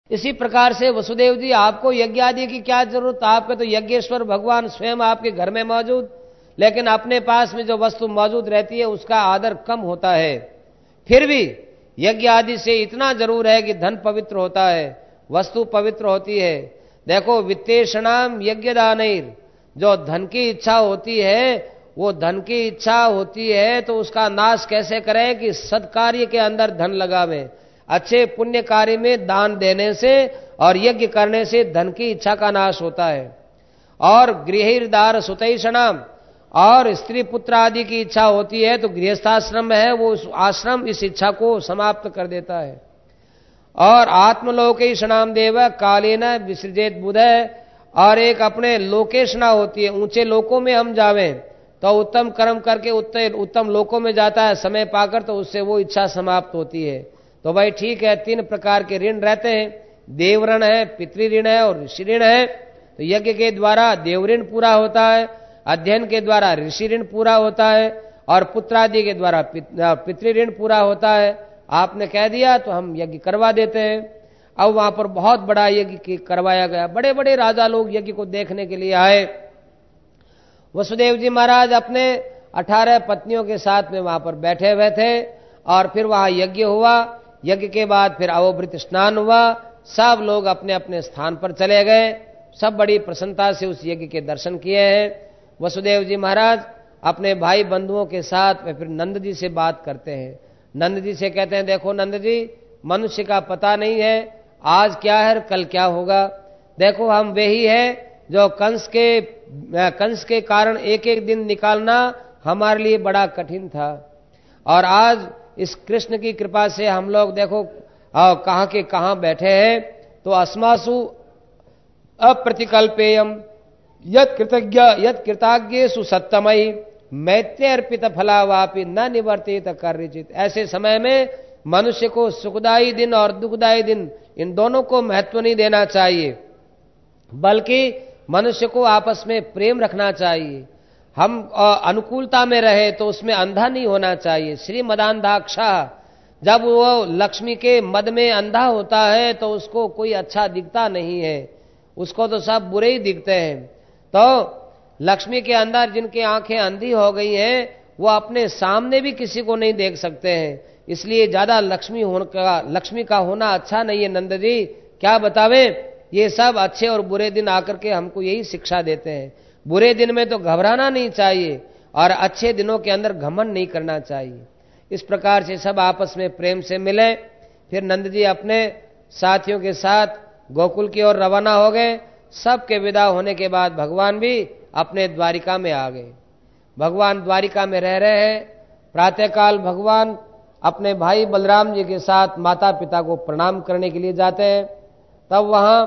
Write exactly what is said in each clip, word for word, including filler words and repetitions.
इसी प्रकार से वसुदेव जी आपको यज्ञ आदि की क्या जरूरत, आपके तो यज्ञेश्वर भगवान स्वयं आपके घर में मौजूद, लेकिन अपने पास में जो वस्तु मौजूद रहती है उसका आदर कम होता है। फिर भी यज्ञ आदि से इतना जरूर है कि धन पवित्र होता है, वस्तु पवित्र होती है। देखो वित्तेषणाम यज्ञदानैर, जो धन की इच्छा होती है वो धन की इच्छा होती है तो उसका नाश कैसे करें कि सत्कार्य के अंदर धन लगावें, अच्छे पुण्य कार्य में दान देने से और यज्ञ करने से धन की इच्छा का नाश होता है। और गृहदार सुतैषणाम, और स्त्री पुत्र आदि की इच्छा होती है तो गृहस्थाश्रम है वो आश्रम इस इच्छा को समाप्त कर देता है। और आत्मलोकेशनाम देव कालेन विसृजेत बुधय, और एक अपने लोकेशना होती है, ऊंचे लोकों में हम जावें तो उत्तम कर्म करके उत्तम लोकों में जाता है समय पाकर, तो उससे वो इच्छा समाप्त होती है। तो भाई ठीक है, तीन प्रकार के ऋण रहते हैं, देव ऋण है, पितृ ऋण है और ऋषि ऋण है। तो यज्ञ के द्वारा देव ऋण पूरा होता है, अध्ययन के द्वारा ऋषि ऋण पूरा होता है और पुत्रादि के द्वारा पितृ ऋण पूरा होता है। आपने कह दिया तो हम यज्ञ करवा देते हैं। अब वहां पर बहुत बड़ा यज्ञ करवाया गया, बड़े बड़े राजा लोग यज्ञ को देखने के लिए आए। वसुदेव जी महाराज अपने अठारह पत्नियों के साथ में वहां पर बैठे हुए थे और फिर वहां यज्ञ हुआ। यज्ञ के बाद फिर अवभृत स्नान हुआ, सब लोग अपने अपने स्थान पर चले गए, सब बड़ी प्रसन्नता से उस यज्ञ के दर्शन किए हैं। वसुदेव जी महाराज अपने भाई बंधुओं के साथ में फिर नंद जी से बात करते हैं। नंद जी से कहते हैं, देखो नंद जी, मनुष्य का पता नहीं है आज क्या है कल क्या होगा। देखो हम वे ही है जो कंस के कंस के कारण एक एक दिन निकालना हमारे लिए बड़ा कठिन था, और आज इस कृष्ण की कृपा से हम लोग देखो कहां के कहां बैठे हैं। तो अस्मासु अप्रतिकल्पेयम यद कृतज्ञ यद कृताज्ञेषु सत्तमयी मैत्य अर्पित फलावापि न निवर्तित कार्यचित। ऐसे समय में मनुष्य को सुखदायी दिन और दुखदायी दिन इन दोनों को महत्व नहीं देना चाहिए, बल्कि मनुष्य को आपस में प्रेम रखना चाहिए। हम अनुकूलता में रहे तो उसमें अंधा नहीं होना चाहिए। श्री मदांधाक्षा, जब वो लक्ष्मी के मद में अंधा होता है तो उसको कोई अच्छा दिखता नहीं है, उसको तो सब बुरे ही दिखते हैं। तो लक्ष्मी के अंदर जिनकी आंखें अंधी हो गई हैं वो अपने सामने भी किसी को नहीं देख सकते हैं, इसलिए ज्यादा लक्ष्मी होना लक्ष्मी का होना अच्छा नहीं है। नंद जी क्या बतावे, ये सब अच्छे और बुरे दिन आकर के हमको यही शिक्षा देते हैं। बुरे दिन में तो घबराना नहीं चाहिए और अच्छे दिनों के अंदर घमंड नहीं करना चाहिए। इस प्रकार से सब आपस में प्रेम से मिले। फिर नंद जी अपने साथियों के साथ गोकुल की ओर रवाना हो गए। सबके विदा होने के बाद भगवान भी अपने द्वारिका में आ गए। भगवान द्वारिका में रह रहे हैं। प्रातःकाल भगवान अपने भाई बलराम जी के साथ माता पिता को प्रणाम करने के लिए जाते हैं। तब वहां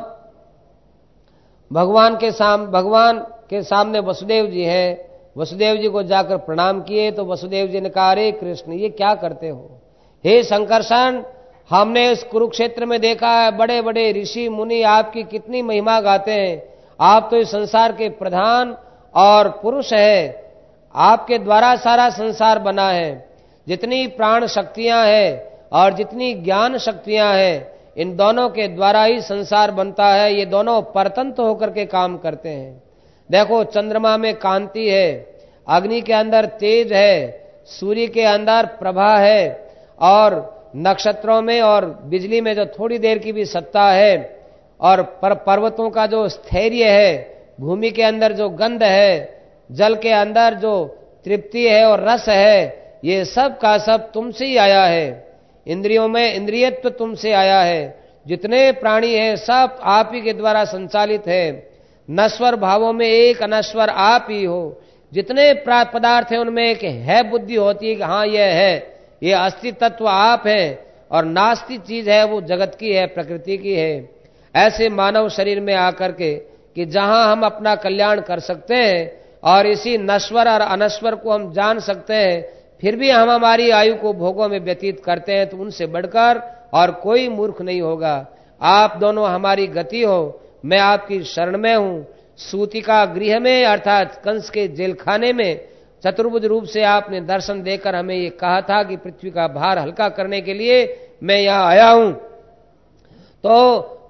भगवान के साम भगवान के सामने वसुदेव जी हैं। वसुदेव जी को जाकर प्रणाम किए तो वसुदेव जी ने कहा, अरे कृष्ण ये क्या करते हो? हे संकर्षण, हमने इस कुरुक्षेत्र में देखा है बड़े बड़े ऋषि मुनि आपकी कितनी महिमा गाते हैं। आप तो इस संसार के प्रधान और पुरुष है, आपके द्वारा सारा संसार बना है। जितनी प्राण शक्तियां हैं और जितनी ज्ञान शक्तियां हैं, इन दोनों के द्वारा ही संसार बनता है। ये दोनों परतंत्र होकर के काम करते हैं। देखो चंद्रमा में कांति है, अग्नि के अंदर तेज है, सूर्य के अंदर प्रभा है, और नक्षत्रों में और बिजली में जो थोड़ी देर की भी सत्ता है, और पर पर्वतों का जो स्थैर्य है, भूमि के अंदर जो गंध है, जल के अंदर जो तृप्ति है और रस है, ये सब का सब तुमसे ही आया है। इंद्रियों में इंद्रियत्व तुमसे आया है। जितने प्राणी हैं सब आप ही के द्वारा संचालित है। नश्वर भावों में एक अनश्वर आप ही हो। जितने पदार्थ हैं उनमें एक है बुद्धि होती है कि हाँ यह है, ये अस्तित्व तत्व आप है, और नास्ति चीज है वो जगत की है, प्रकृति की है। ऐसे मानव शरीर में आकर के कि जहां हम अपना कल्याण कर सकते हैं और इसी नश्वर और अनश्वर को हम जान सकते हैं, फिर भी हम हमारी आयु को भोगों में व्यतीत करते हैं, तो उनसे बढ़कर और कोई मूर्ख नहीं होगा। आप दोनों हमारी गति हो, मैं आपकी शरण में हूं। सूतिका गृह में अर्थात कंस के जेल खाने में चतुर्भुज रूप से आपने दर्शन देकर हमें ये कहा था कि पृथ्वी का भार हल्का करने के लिए मैं यहां आया हूं। तो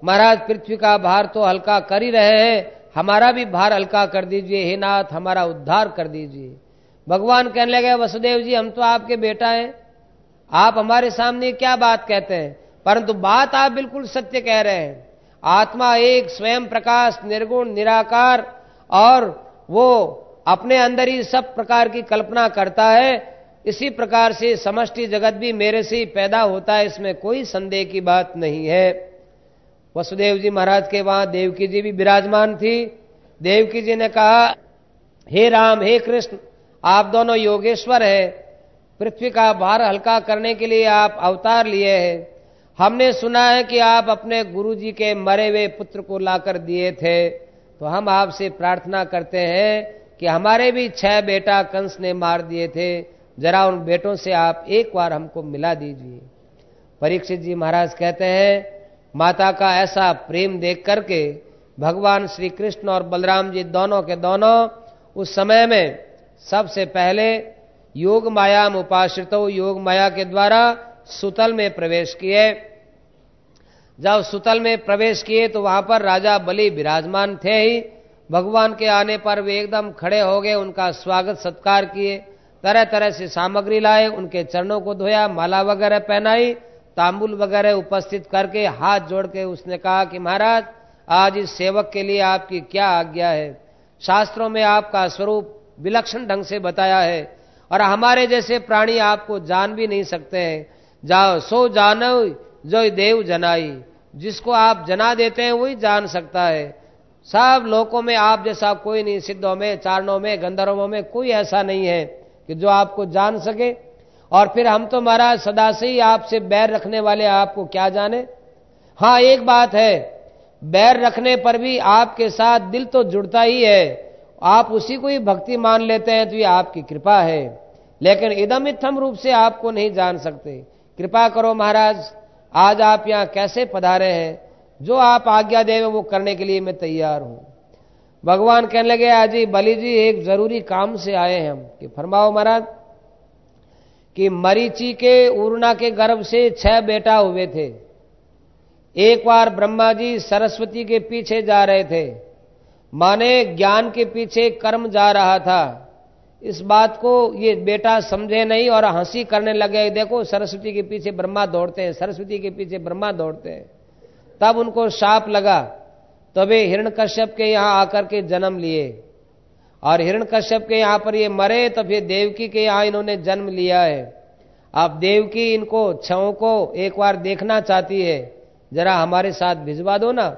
महाराज पृथ्वी का भार तो हल्का कर ही रहे हैं, हमारा भी भार हल्का कर दीजिए, हे नाथ हमारा उद्धार कर दीजिए। भगवान कहने लगे वसुदेव जी हम तो आपके बेटा हैं, आप हमारे सामने क्या बात कहते हैं, परंतु बात आप बिल्कुल सत्य कह रहे हैं। आत्मा एक स्वयं प्रकाश निर्गुण निराकार और वो अपने अंदर ही सब प्रकार की कल्पना करता है, इसी प्रकार से समष्टि जगत भी मेरे से ही पैदा होता है, इसमें कोई संदेह की बात नहीं है। वसुदेव जी महाराज के वहां देवकी जी भी विराजमान थी। देवकी जी ने कहा हे राम हे कृष्ण आप दोनों योगेश्वर है, पृथ्वी का भार हल्का करने के लिए आप अवतार लिए हैं। हमने सुना है कि आप अपने गुरु जी के मरे हुए पुत्र को लाकर दिए थे, तो हम आपसे प्रार्थना करते हैं कि हमारे भी छह बेटा कंस ने मार दिए थे, जरा उन बेटों से आप एक बार हमको मिला दीजिए। परीक्षित जी महाराज कहते हैं माता का ऐसा प्रेम देख करके भगवान श्री कृष्ण और बलराम जी दोनों के दोनों उस समय में सबसे पहले योग माया में उपाश्रित योग माया के द्वारा सुतल में प्रवेश किए। जब सुतल में प्रवेश किए तो वहां पर राजा बलि विराजमान थे ही। भगवान के आने पर वे एकदम खड़े हो गए, उनका स्वागत सत्कार किए, तरह तरह से सामग्री लाए, उनके चरणों को धोया, माला वगैरह पहनाई, तांबुल वगैरह उपस्थित करके हाथ जोड़ के उसने कहा कि महाराज आज इस सेवक के लिए आपकी क्या आज्ञा है। शास्त्रों में आपका स्वरूप विलक्षण ढंग से बताया है और हमारे जैसे प्राणी आपको जान भी नहीं सकते हैं। जाओ सो जानो जो देव जनाई, जिसको आप जना देते हैं वही जान सकता है। सब लोकों में आप जैसा कोई नहीं, सिद्धों में चारणों में गंधर्वों में कोई ऐसा नहीं है कि जो आपको जान सके। और फिर हम तो महाराज सदा से ही आपसे बैर रखने वाले, आपको क्या जाने। हाँ एक बात है, बैर रखने पर भी आपके साथ दिल तो जुड़ता ही है, आप उसी को ही भक्ति मान लेते हैं तो ये आपकी कृपा है, लेकिन इदम इत्थम रूप से आपको नहीं जान सकते। कृपा करो महाराज आज आप यहां कैसे पधारे हैं, जो आप आज्ञा देवे वो करने के लिए मैं तैयार हूं। भगवान कहने लगे अजी बलि जी एक जरूरी काम से आए हैं हम। कि फरमाओ महाराज। कि मरीचि के उर्ना के गर्भ से छह बेटा हुए थे। एक बार ब्रह्मा जी सरस्वती के पीछे जा रहे थे, माने ज्ञान के पीछे कर्म जा रहा था। इस बात को ये बेटा समझे नहीं और हंसी करने लगे, देखो सरस्वती के पीछे ब्रह्मा दौड़ते हैं, सरस्वती के पीछे ब्रह्मा दौड़ते हैं। तब उनको शाप लगा, तो वे हिरण्यकश्यप के यहां आकर के जन्म लिए और हिरण्यकश्यप के यहां पर ये मरे, तो फिर देवकी के यहां इन्होंने जन्म लिया है। अब देवकी इनको छओं को एक बार देखना चाहती है, जरा हमारे साथ भिजवा दो ना।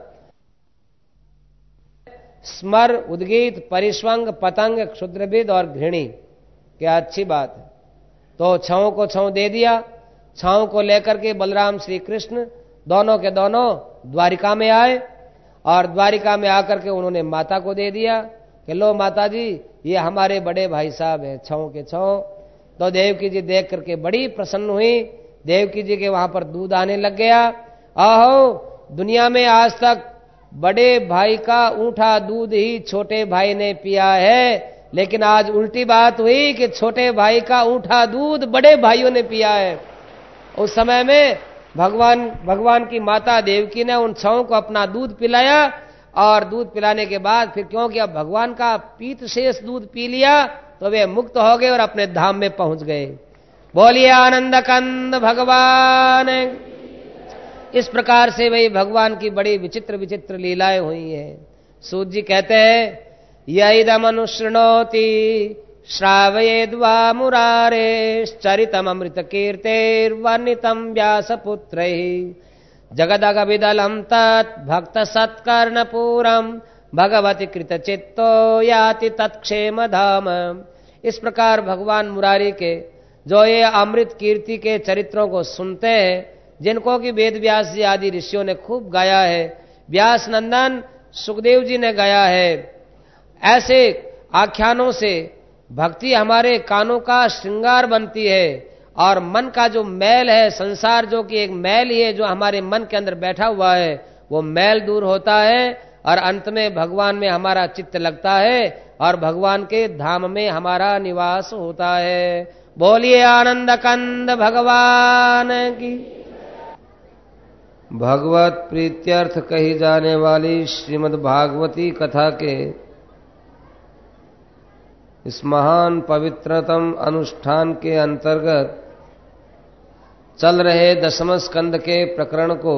स्मर उद्गीत परिस्वंग पतंग क्षुद्रविद और घृणी, क्या अच्छी बात है। तो छओं को छओं दे दिया। छओं को लेकर के बलराम श्री कृष्ण दोनों के दोनों द्वारिका में आए और द्वारिका में आकर के उन्होंने माता को दे दिया कि लो माता जी ये हमारे बड़े भाई साहब हैं छओं के छओं। तो देवकी जी देख करके बड़ी प्रसन्न हुई। देवकी जी के वहां पर दूध आने लग गया। आहो दुनिया में आज तक बड़े भाई का ऊंठा दूध ही छोटे भाई ने पिया है, लेकिन आज उल्टी बात हुई कि छोटे भाई का ऊंठा दूध बड़े भाइयों ने पिया है। उस समय में भगवान भगवान की माता देवकी ने उन छओं को अपना दूध पिलाया और दूध पिलाने के बाद फिर क्योंकि अब भगवान का पीत शेष दूध पी लिया तो वे मुक्त हो गए और अपने धाम में पहुंच गए। बोलिए आनंद कंद भगवान। इस प्रकार से वही भगवान की बड़ी विचित्र विचित्र लीलाएं हुई हैं। सूत जी कहते हैं यदमनुशृणोति श्रावयेद्वा मुरारेश्चरितम अमृत कीर्तेर्वर्णितम व्यासपुत्रैः जगदगविदलम तत् भक्त सत्कर्णपूरम भगवती कृतचित्तो याति तत्क्षेम धाम। इस प्रकार भगवान मुरारी के जो ये अमृत कीर्ति के चरित्रों को सुनते हैं, जिनको कि वेद व्यास जी आदि ऋषियों ने खूब गाया है, व्यास नंदन सुखदेव जी ने गाया है, ऐसे आख्यानों से भक्ति हमारे कानों का श्रृंगार बनती है और मन का जो मैल है, संसार जो कि एक मैल ही है जो हमारे मन के अंदर बैठा हुआ है, वो मैल दूर होता है और अंत में भगवान में हमारा चित्त लगता है और भगवान के धाम में हमारा निवास होता है। बोलिए आनंद कंद भगवान की। भगवत प्रीत्यर्थ कही जाने वाली श्रीमद् भागवती कथा के इस महान पवित्रतम अनुष्ठान के अंतर्गत चल रहे दशम स्कंद के प्रकरण को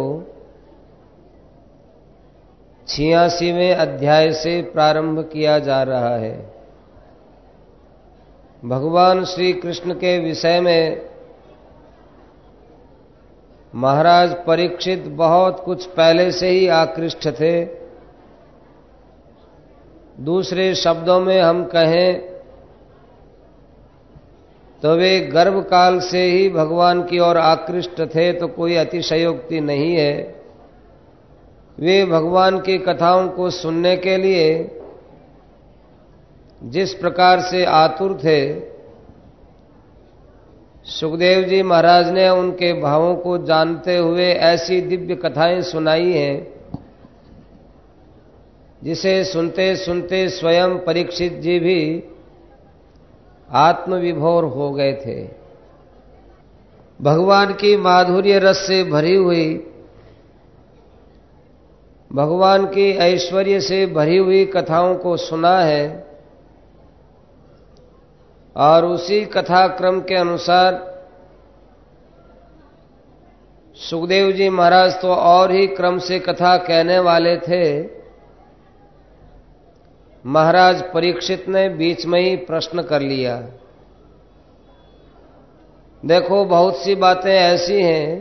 छियासीवें अध्याय से प्रारंभ किया जा रहा है। भगवान श्री कृष्ण के विषय में महाराज परीक्षित बहुत कुछ पहले से ही आकृष्ट थे। दूसरे शब्दों में हम कहें तो वे गर्भ काल से ही भगवान की ओर आकृष्ट थे, तो कोई अतिशयोक्ति नहीं है। वे भगवान की कथाओं को सुनने के लिए जिस प्रकार से आतुर थे, सुखदेव जी महाराज ने उनके भावों को जानते हुए ऐसी दिव्य कथाएं सुनाई हैं जिसे सुनते सुनते स्वयं परीक्षित जी भी आत्मविभोर हो गए थे। भगवान की माधुर्य रस से भरी हुई, भगवान की ऐश्वर्य से भरी हुई कथाओं को सुना है और उसी कथा क्रम के अनुसार सुखदेव जी महाराज तो और ही क्रम से कथा कहने वाले थे। महाराज परीक्षित ने बीच में ही प्रश्न कर लिया। देखो, बहुत सी बातें ऐसी हैं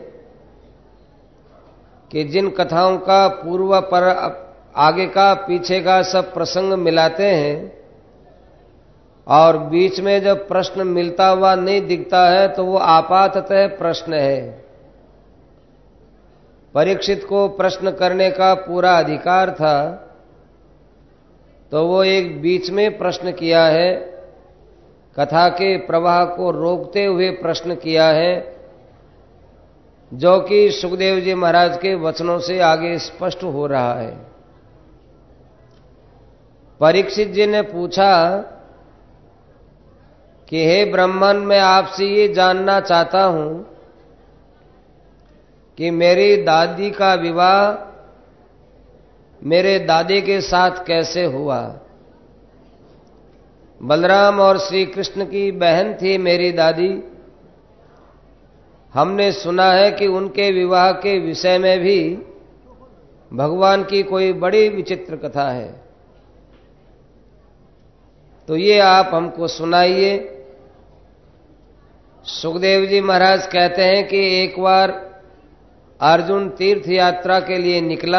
कि जिन कथाओं का पूर्व पर आगे का पीछे का सब प्रसंग मिलाते हैं और बीच में जब प्रश्न मिलता हुआ नहीं दिखता है तो वो आपाततः प्रश्न है। परीक्षित को प्रश्न करने का पूरा अधिकार था, तो वो एक बीच में प्रश्न किया है, कथा के प्रवाह को रोकते हुए प्रश्न किया है, जो कि सुखदेव जी महाराज के वचनों से आगे स्पष्ट हो रहा है। परीक्षित जी ने पूछा कि हे ब्राह्मण, मैं आपसे ये जानना चाहता हूं कि मेरी दादी का विवाह मेरे दादे के साथ कैसे हुआ। बलराम और श्री कृष्ण की बहन थी मेरी दादी। हमने सुना है कि उनके विवाह के विषय में भी भगवान की कोई बड़ी विचित्र कथा है, तो ये आप हमको सुनाइए। सुखदेव जी महाराज कहते हैं कि एक बार अर्जुन तीर्थ यात्रा के लिए निकला।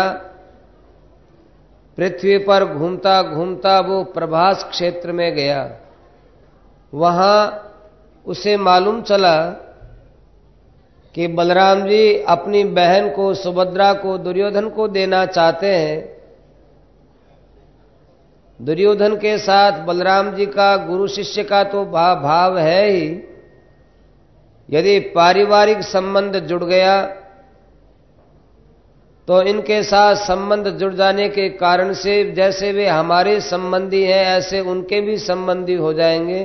पृथ्वी पर घूमता घूमता वो प्रभास क्षेत्र में गया। वहां उसे मालूम चला कि बलराम जी अपनी बहन को सुभद्रा को दुर्योधन को देना चाहते हैं। दुर्योधन के साथ बलराम जी का गुरु शिष्य का तो भाव है ही, यदि पारिवारिक संबंध जुड़ गया तो इनके साथ संबंध जुड़ जाने के कारण से जैसे वे हमारे संबंधी हैं ऐसे उनके भी संबंधी हो जाएंगे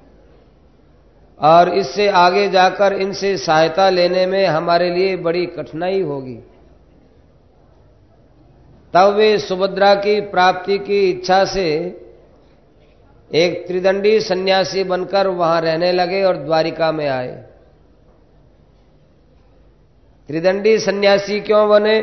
और इससे आगे जाकर इनसे सहायता लेने में हमारे लिए बड़ी कठिनाई होगी। तब वे सुभद्रा की प्राप्ति की इच्छा से एक त्रिदंडी सन्यासी बनकर वहां रहने लगे और द्वारिका में आए। त्रिदंडी सन्यासी क्यों बने?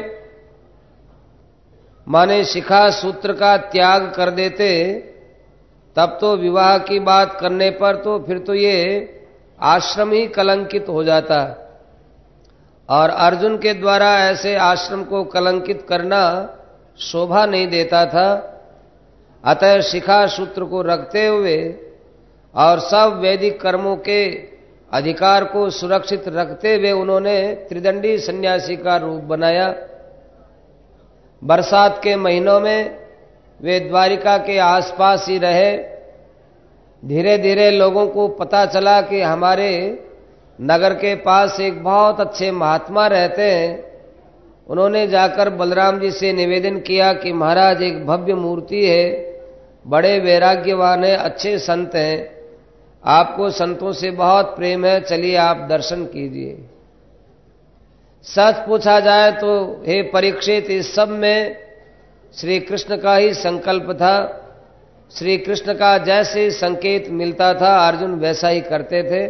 माने शिखा सूत्र का त्याग कर देते तब तो विवाह की बात करने पर तो फिर तो ये आश्रम ही कलंकित हो जाता, और अर्जुन के द्वारा ऐसे आश्रम को कलंकित करना शोभा नहीं देता था। अतः शिखा सूत्र को रखते हुए और सब वैदिक कर्मों के अधिकार को सुरक्षित रखते हुए उन्होंने त्रिदंडी सन्यासी का रूप बनाया। बरसात के महीनों में वे द्वारिका के आसपास ही रहे। धीरे धीरे लोगों को पता चला कि हमारे नगर के पास एक बहुत अच्छे महात्मा रहते हैं। उन्होंने जाकर बलराम जी से निवेदन किया कि महाराज, एक भव्य मूर्ति है, बड़े वैराग्यवान है, अच्छे संत हैं, आपको संतों से बहुत प्रेम है, चलिए आप दर्शन कीजिए। सच पूछा जाए तो हे परीक्षित, इस सब में श्री कृष्ण का ही संकल्प था। श्री कृष्ण का जैसे संकेत मिलता था अर्जुन वैसा ही करते थे।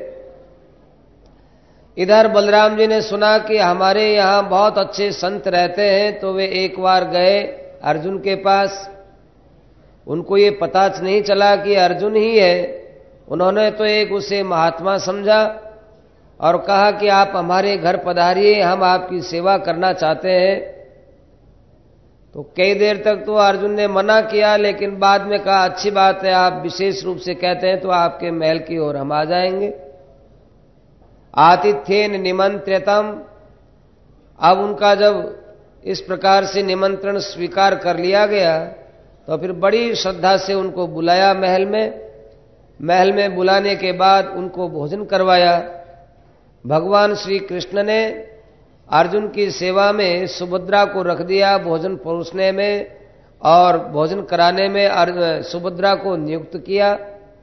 इधर बलराम जी ने सुना कि हमारे यहाँ बहुत अच्छे संत रहते हैं, तो वे एक बार गए अर्जुन के पास। उनको ये पता नहीं चला कि अर्जुन ही है। उन्होंने तो एक उसे महात्मा समझा और कहा कि आप हमारे घर पधारिए, हम आपकी सेवा करना चाहते हैं। तो कई देर तक तो अर्जुन ने मना किया, लेकिन बाद में कहा अच्छी बात है, आप विशेष रूप से कहते हैं तो आपके महल की ओर हम आ जाएंगे। आतिथ्येन निमंत्रितम। अब उनका जब इस प्रकार से निमंत्रण स्वीकार कर लिया गया तो फिर बड़ी श्रद्धा से उनको बुलाया महल में। महल में बुलाने के बाद उनको भोजन करवाया। भगवान श्री कृष्ण ने अर्जुन की सेवा में सुभद्रा को रख दिया भोजन परोसने में, और भोजन कराने में सुभद्रा को नियुक्त किया।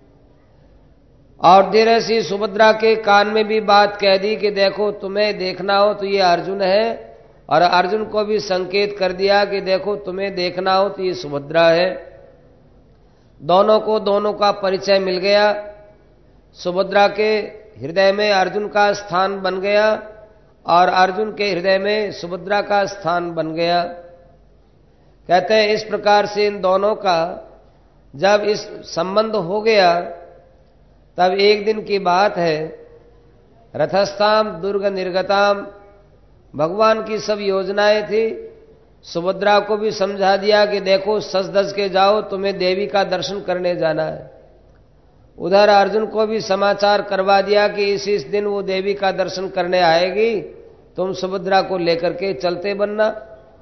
और धीरे से सुभद्रा के कान में भी बात कह दी कि देखो तुम्हें देखना हो तो ये अर्जुन है, और अर्जुन को भी संकेत कर दिया कि देखो तुम्हें देखना हो तो ये सुभद्रा है। दोनों को दोनों का परिचय मिल गया। सुभद्रा के हृदय में अर्जुन का स्थान बन गया और अर्जुन के हृदय में सुभद्रा का स्थान बन गया। कहते हैं इस प्रकार से इन दोनों का जब इस संबंध हो गया, तब एक दिन की बात है, रथस्थाम दुर्ग निर्गताम, भगवान की सब योजनाएं थी। सुभद्रा को भी समझा दिया कि देखो सज धज के जाओ, तुम्हें देवी का दर्शन करने जाना है। उधर अर्जुन को भी समाचार करवा दिया कि इस इस दिन वो देवी का दर्शन करने आएगी, तुम सुभद्रा को लेकर के चलते बनना।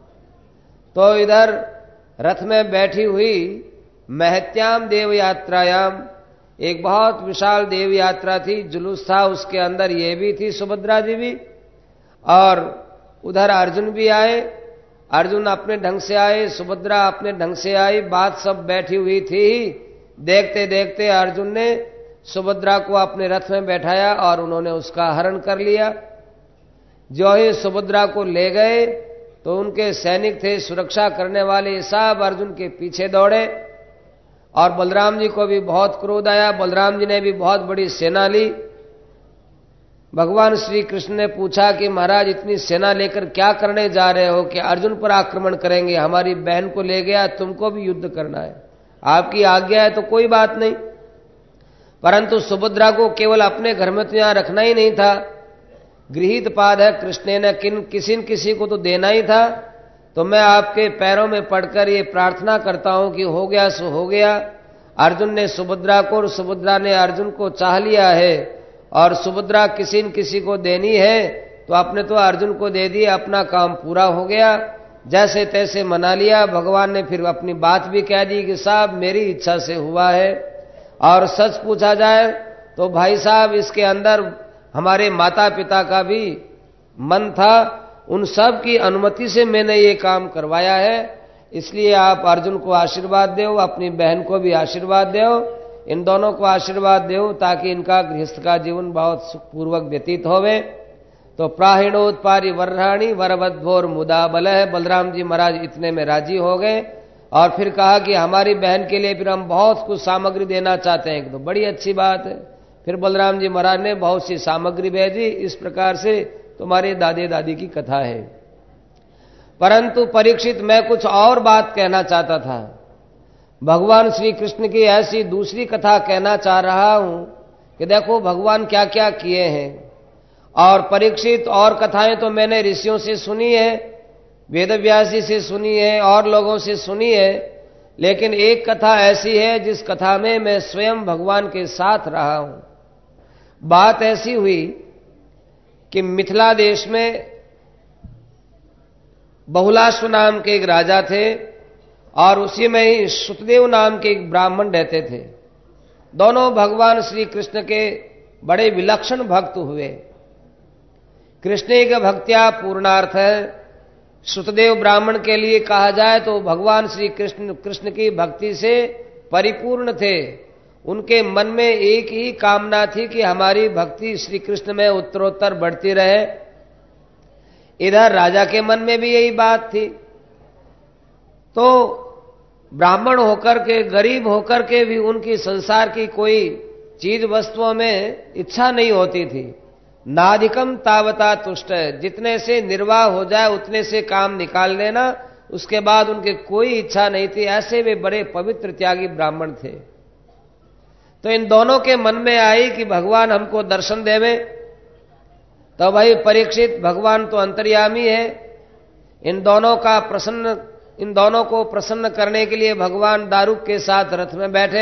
तो इधर रथ में बैठी हुई महत्याम देव यात्रायाम, एक बहुत विशाल देव यात्रा थी, जुलूस था, उसके अंदर ये भी थी सुभद्रा जी भी, और उधर अर्जुन भी आए। अर्जुन अपने ढंग से आए, सुभद्रा अपने ढंग से आई, बात सब बैठी हुई थी। देखते देखते अर्जुन ने सुभद्रा को अपने रथ में बैठाया और उन्होंने उसका हरण कर लिया। जो ही सुभद्रा को ले गए तो उनके सैनिक थे, सुरक्षा करने वाले, सब अर्जुन के पीछे दौड़े। और बलराम जी को भी बहुत क्रोध आया। बलराम जी ने भी बहुत बड़ी सेना ली। भगवान श्री कृष्ण ने पूछा कि महाराज इतनी सेना लेकर क्या करने जा रहे हो? कि अर्जुन पर आक्रमण करेंगे, हमारी बहन को ले गया, तुमको भी युद्ध करना है, आपकी आज्ञा है तो कोई बात नहीं। परंतु सुभद्रा को केवल अपने घर में तो यहां रखना ही नहीं था, गृहीत पाद है कृष्ण ने, किन किसी न किसी को तो देना ही था। तो मैं आपके पैरों में पड़कर ये प्रार्थना करता हूं कि हो गया सो हो गया। अर्जुन ने सुभद्रा को और सुभद्रा ने अर्जुन को चाह लिया है, और सुभद्रा किसी न किसी को देनी है तो आपने तो अर्जुन को दे दी, अपना काम पूरा हो गया। जैसे तैसे मना लिया। भगवान ने फिर अपनी बात भी कह दी कि साहब मेरी इच्छा से हुआ है। और सच पूछा जाए तो भाई साहब इसके अंदर हमारे माता पिता का भी मन था, उन सब की अनुमति से मैंने ये काम करवाया है, इसलिए आप अर्जुन को आशीर्वाद दो, अपनी बहन को भी आशीर्वाद दो, इन दोनों को आशीर्वाद दो ताकि इनका गृहस्थ का जीवन बहुत सुखपूर्वक व्यतीत होवे। तो प्राहिणोत्पारी वर्राणी वरवद्भोर मुदा बल है। बलराम जी महाराज इतने में राजी हो गए और फिर कहा कि हमारी बहन के लिए फिर हम बहुत कुछ सामग्री देना चाहते हैं। तो बड़ी अच्छी बात है। फिर बलराम जी महाराज ने बहुत सी सामग्री भेजी। इस प्रकार से तुम्हारे दादे दादी की कथा है। परंतु परीक्षित, मैं कुछ और बात कहना चाहता था। भगवान श्री कृष्ण की ऐसी दूसरी कथा कहना चाह रहा हूं कि देखो भगवान क्या क्या किए हैं। और परीक्षित, और कथाएं तो मैंने ऋषियों से सुनी है, वेदव्यास जी से सुनी है, और लोगों से सुनी है, लेकिन एक कथा ऐसी है जिस कथा में मैं स्वयं भगवान के साथ रहा हूं। बात ऐसी हुई कि मिथिला देश में बहुलाश्व नाम के एक राजा थे और उसी में ही सुतदेव नाम के एक ब्राह्मण रहते थे। दोनों भगवान श्री कृष्ण के बड़े विलक्षण भक्त हुए। कृष्ण की भक्तिया पूर्णार्थ है। सुतदेव ब्राह्मण के लिए कहा जाए तो भगवान श्री कृष्ण कृष्ण की भक्ति से परिपूर्ण थे। उनके मन में एक ही कामना थी कि हमारी भक्ति श्री कृष्ण में उत्तरोत्तर बढ़ती रहे। इधर राजा के मन में भी यही बात थी। तो ब्राह्मण होकर के, गरीब होकर के भी उनकी संसार की कोई चीज वस्तुओं में इच्छा नहीं होती थी। नाधिकम तावता तुष्ट, जितने से निर्वाह हो जाए उतने से काम निकाल लेना, उसके बाद उनके कोई इच्छा नहीं थी। ऐसे वे बड़े पवित्र त्यागी ब्राह्मण थे। तो इन दोनों के मन में आई कि भगवान हमको दर्शन देवे। तो भाई परीक्षित, भगवान तो अंतर्यामी है, इन दोनों का प्रसन्न इन दोनों को प्रसन्न करने के लिए भगवान दारुक के साथ रथ में बैठे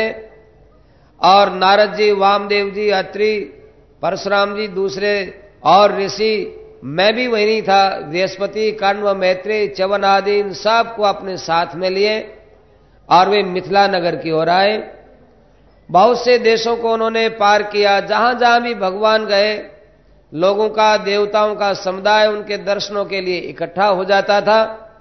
और नारद जी, वामदेव जी, अत्रि, परशुराम जी, दूसरे और ऋषि, मैं भी वहीं था, बृहस्पति, कण्व, मैत्रेय, च्यवन आदि, इन सबको अपने साथ में लिए और वे मिथिला नगर की ओर आए। बहुत से देशों को उन्होंने पार किया। जहां जहां भी भगवान गए, लोगों का, देवताओं का समुदाय उनके दर्शनों के लिए इकट्ठा हो जाता था।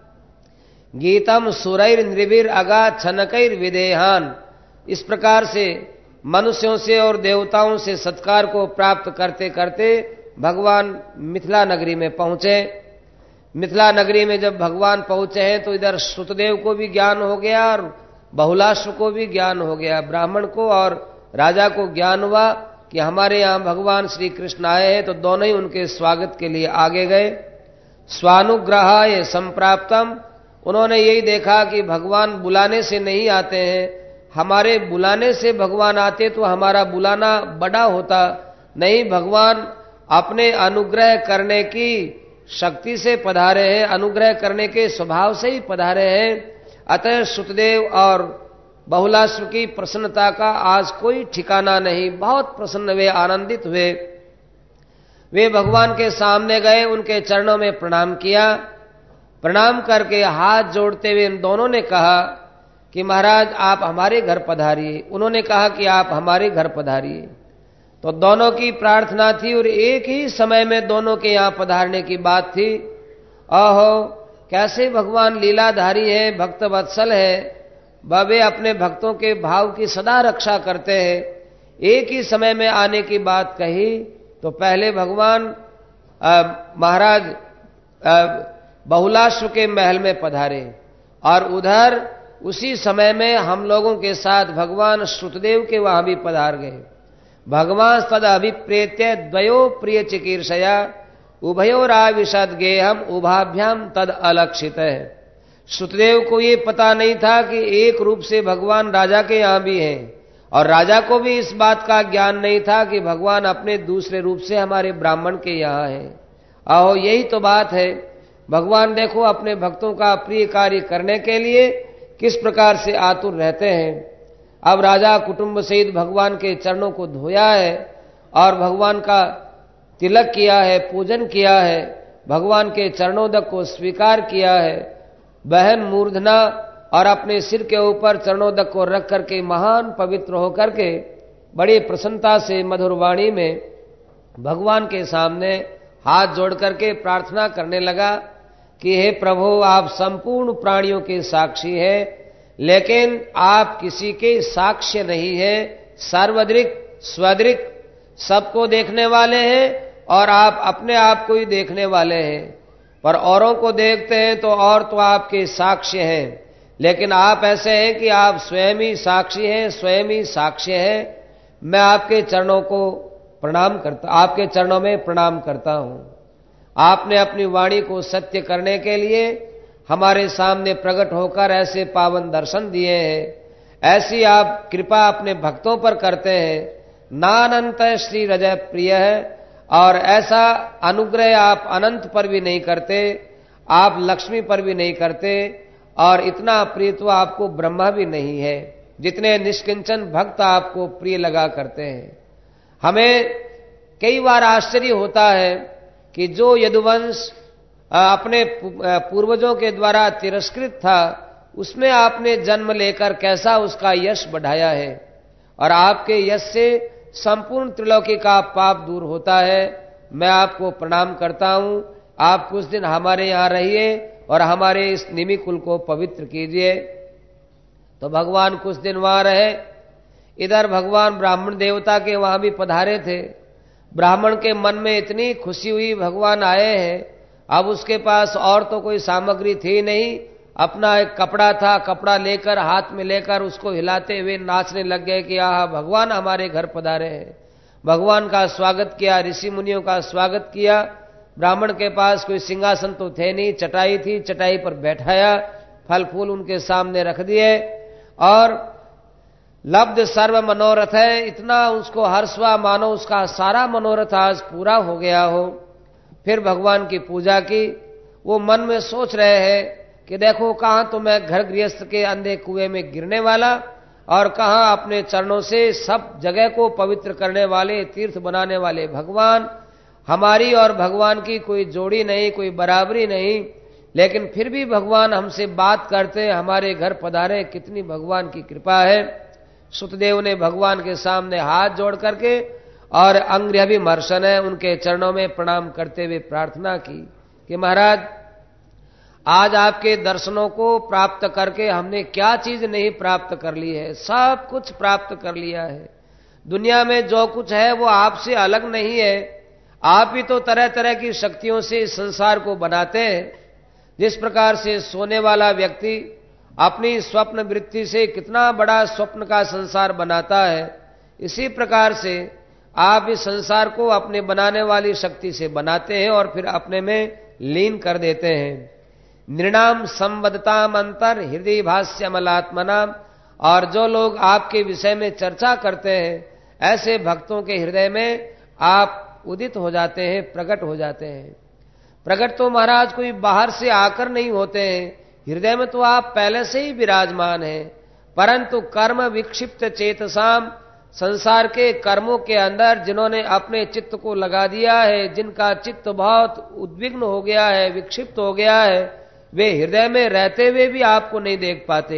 गीतम सुरैर नृभिर अगा छनकैर विदेहान, इस प्रकार से मनुष्यों से और देवताओं से सत्कार को प्राप्त करते करते भगवान मिथिला नगरी में पहुंचे। मिथिला नगरी में जब भगवान पहुंचे हैं तो इधर श्रुतदेव को भी ज्ञान हो गया और बहुलाश्व को भी ज्ञान हो गया। ब्राह्मण को और राजा को ज्ञान हुआ कि हमारे यहां भगवान श्री कृष्ण आए हैं, तो दोनों ही उनके स्वागत के लिए आगे गए। स्वानुग्रहाय संप्राप्तम, उन्होंने यही देखा कि भगवान बुलाने से नहीं आते हैं, हमारे बुलाने से भगवान आते तो हमारा बुलाना बड़ा होता। नहीं, भगवान अपने अनुग्रह करने की शक्ति से पधारे हैं, अनुग्रह करने के स्वभाव से ही पधारे हैं। अतः श्रुतदेव और बहुलाश्व की प्रसन्नता का आज कोई ठिकाना नहीं। बहुत प्रसन्न वे, आनंदित हुए। वे भगवान के सामने गए, उनके चरणों में प्रणाम किया। प्रणाम करके हाथ जोड़ते हुए इन दोनों ने कहा कि महाराज आप हमारे घर पधारिए। उन्होंने कहा कि आप हमारे घर पधारिए। तो दोनों की प्रार्थना थी और एक ही समय में दोनों के यहां पधारने की बात थी। ओहो, कैसे भगवान लीलाधारी हैं, भक्त वत्सल है, वे अपने भक्तों के भाव की सदा रक्षा करते हैं। एक ही समय में आने की बात कही तो पहले भगवान महाराज बहुलाश्व के महल में पधारे और उधर उसी समय में हम लोगों के साथ भगवान श्रुतदेव के वहां भी पधार गए। भगवान तद अभिप्रेत्य द्वयो प्रिय चिकीर्षया उभयोराविशद गेहम उभाभ्याम तद अलक्षित है। श्रुतदेव को ये पता नहीं था कि एक रूप से भगवान राजा के यहां भी हैं और राजा को भी इस बात का ज्ञान नहीं था कि भगवान अपने दूसरे रूप से हमारे ब्राह्मण के यहां हैं। आहो, यही तो बात है। भगवान देखो अपने भक्तों का प्रिय कार्य करने के लिए किस प्रकार से आतुर रहते हैं। अब राजा कुटुंब सहित भगवान के चरणों को धोया है और भगवान का तिलक किया है, पूजन किया है, भगवान के चरणोदक को स्वीकार किया है। बहन मूर्धना और अपने सिर के ऊपर चरणोदक को रख करके महान पवित्र होकर के बड़ी प्रसन्नता से मधुर वाणी में भगवान के सामने हाथ जोड़ करके प्रार्थना करने लगा कि हे प्रभु, आप संपूर्ण प्राणियों के साक्षी हैं, लेकिन आप किसी के साक्ष्य नहीं है। सार्वद्रिक स्वद्रिक सबको देखने वाले हैं और आप अपने आप को ही देखने वाले हैं। पर औरों को देखते हैं तो और तो आपके साक्ष्य हैं, लेकिन आप ऐसे हैं कि आप स्वयं ही साक्षी हैं, स्वयं ही साक्ष्य हैं। मैं आपके चरणों को प्रणाम करता आपके चरणों में प्रणाम करता हूं। आपने अपनी वाणी को सत्य करने के लिए हमारे सामने प्रकट होकर ऐसे पावन दर्शन दिए हैं। ऐसी आप कृपा अपने भक्तों पर करते हैं। नानंत श्री रजय प्रिय है, और ऐसा अनुग्रह आप अनंत पर भी नहीं करते, आप लक्ष्मी पर भी नहीं करते, और इतना प्रिय तो आपको ब्रह्मा भी नहीं है, जितने निष्किंचन भक्त आपको प्रिय लगा करते हैं। हमें कई बार आश्चर्य होता है कि जो यदुवंश अपने पूर्वजों के द्वारा तिरस्कृत था, उसमें आपने जन्म लेकर कैसा उसका यश बढ़ाया है, और आपके यश से संपूर्ण त्रिलोकी का पाप दूर होता है। मैं आपको प्रणाम करता हूं। आप कुछ दिन हमारे यहां रहिए और हमारे इस निमि कुल को पवित्र कीजिए। तो भगवान कुछ दिन वहां रहे। इधर भगवान ब्राह्मण देवता के वहां भी पधारे थे। ब्राह्मण के मन में इतनी खुशी हुई, भगवान आए हैं, अब उसके पास और तो कोई सामग्री थी नहीं, अपना एक कपड़ा था, कपड़ा लेकर हाथ में लेकर उसको हिलाते हुए नाचने लग गए कि आह भगवान हमारे घर पधारे हैं। भगवान का स्वागत किया, ऋषि मुनियों का स्वागत किया। ब्राह्मण के पास कोई सिंहासन तो थे नहीं, चटाई थी, चटाई पर बैठाया, फल फूल उनके सामने रख दिए और लब्ध सर्व मनोरथ है, इतना उसको हर्ष हुआ मानो उसका सारा मनोरथ आज पूरा हो गया हो। फिर भगवान की पूजा की। वो मन में सोच रहे हैं कि देखो कहां तो मैं घर गृहस्थ के अंधे कुएं में गिरने वाला और कहां अपने चरणों से सब जगह को पवित्र करने वाले, तीर्थ बनाने वाले भगवान। हमारी और भगवान की कोई जोड़ी नहीं, कोई बराबरी नहीं, लेकिन फिर भी भगवान हमसे बात करते, हमारे घर पधारे, कितनी भगवान की कृपा है। सुतदेव ने भगवान के सामने हाथ जोड़ करके और अंग्रहभिमर्शन है उनके चरणों में प्रणाम करते हुए प्रार्थना की कि महाराज आज आपके दर्शनों को प्राप्त करके हमने क्या चीज नहीं प्राप्त कर ली है, सब कुछ प्राप्त कर लिया है। दुनिया में जो कुछ है वो आपसे अलग नहीं है, आप ही तो तरह तरह की शक्तियों से इस संसार को बनाते हैं। जिस प्रकार से सोने वाला व्यक्ति अपनी स्वप्न वृत्ति से कितना बड़ा स्वप्न का संसार बनाता है, इसी प्रकार से आप इस संसार को अपने बनाने वाली शक्ति से बनाते हैं और फिर अपने में लीन कर देते हैं। नृणाम संवदताम अंतर हृदय भाष्यमलात्मनाम, और जो लोग आपके विषय में चर्चा करते हैं ऐसे भक्तों के हृदय में आप उदित हो जाते हैं, प्रकट हो जाते हैं। प्रकट तो महाराज कोई बाहर से आकर नहीं होते हैं, हृदय में तो आप पहले से ही विराजमान हैं, परंतु कर्म विक्षिप्त चेतसाम, संसार के कर्मों के अंदर जिन्होंने अपने चित्त को लगा दिया है, जिनका चित्त बहुत उद्विग्न हो गया है, विक्षिप्त हो गया है, वे हृदय में रहते हुए भी आपको नहीं देख पाते।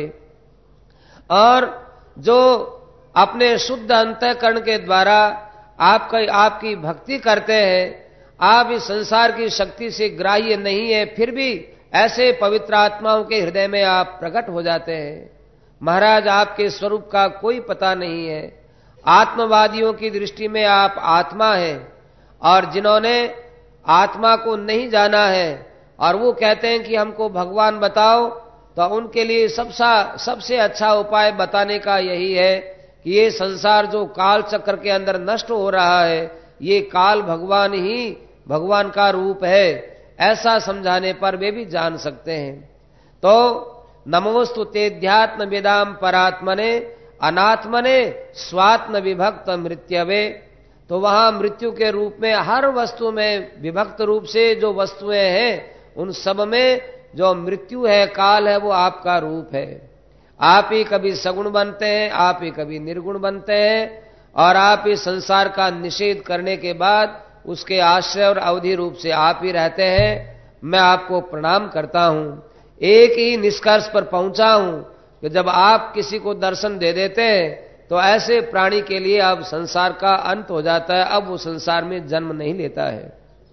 और जो अपने शुद्ध अंतःकरण के द्वारा आपका आपकी भक्ति करते हैं, आप इस संसार की शक्ति से ग्राह्य नहीं है, फिर भी ऐसे पवित्र आत्माओं के हृदय में आप प्रकट हो जाते हैं। महाराज आपके स्वरूप का कोई पता नहीं है। आत्मवादियों की दृष्टि में आप आत्मा हैं, और जिन्होंने आत्मा को नहीं जाना है और वो कहते हैं कि हमको भगवान बताओ, तो उनके लिए सबसा सबसे अच्छा उपाय बताने का यही है कि ये संसार जो काल चक्र के अंदर नष्ट हो रहा है, ये काल भगवान ही भगवान का रूप है, ऐसा समझाने पर वे भी जान सकते हैं। तो नमोस्तु तेध्यात्म वेदाम परात्मने अनात्मने स्वात्म विभक्त मृत्यवे, तो वहां मृत्यु के रूप में हर वस्तु में विभक्त रूप से जो वस्तुएं हैं उन सब में जो मृत्यु है, काल है, वो आपका रूप है। आप ही कभी सगुण बनते हैं, आप ही कभी निर्गुण बनते हैं, और आप इस संसार का निषेध करने के बाद उसके आश्रय और अवधि रूप से आप ही रहते हैं। मैं आपको प्रणाम करता हूं। एक ही निष्कर्ष पर पहुंचा हूं कि जब आप किसी को दर्शन दे देते हैं तो ऐसे प्राणी के लिए अब संसार का अंत हो जाता है, अब वो संसार में जन्म नहीं लेता है।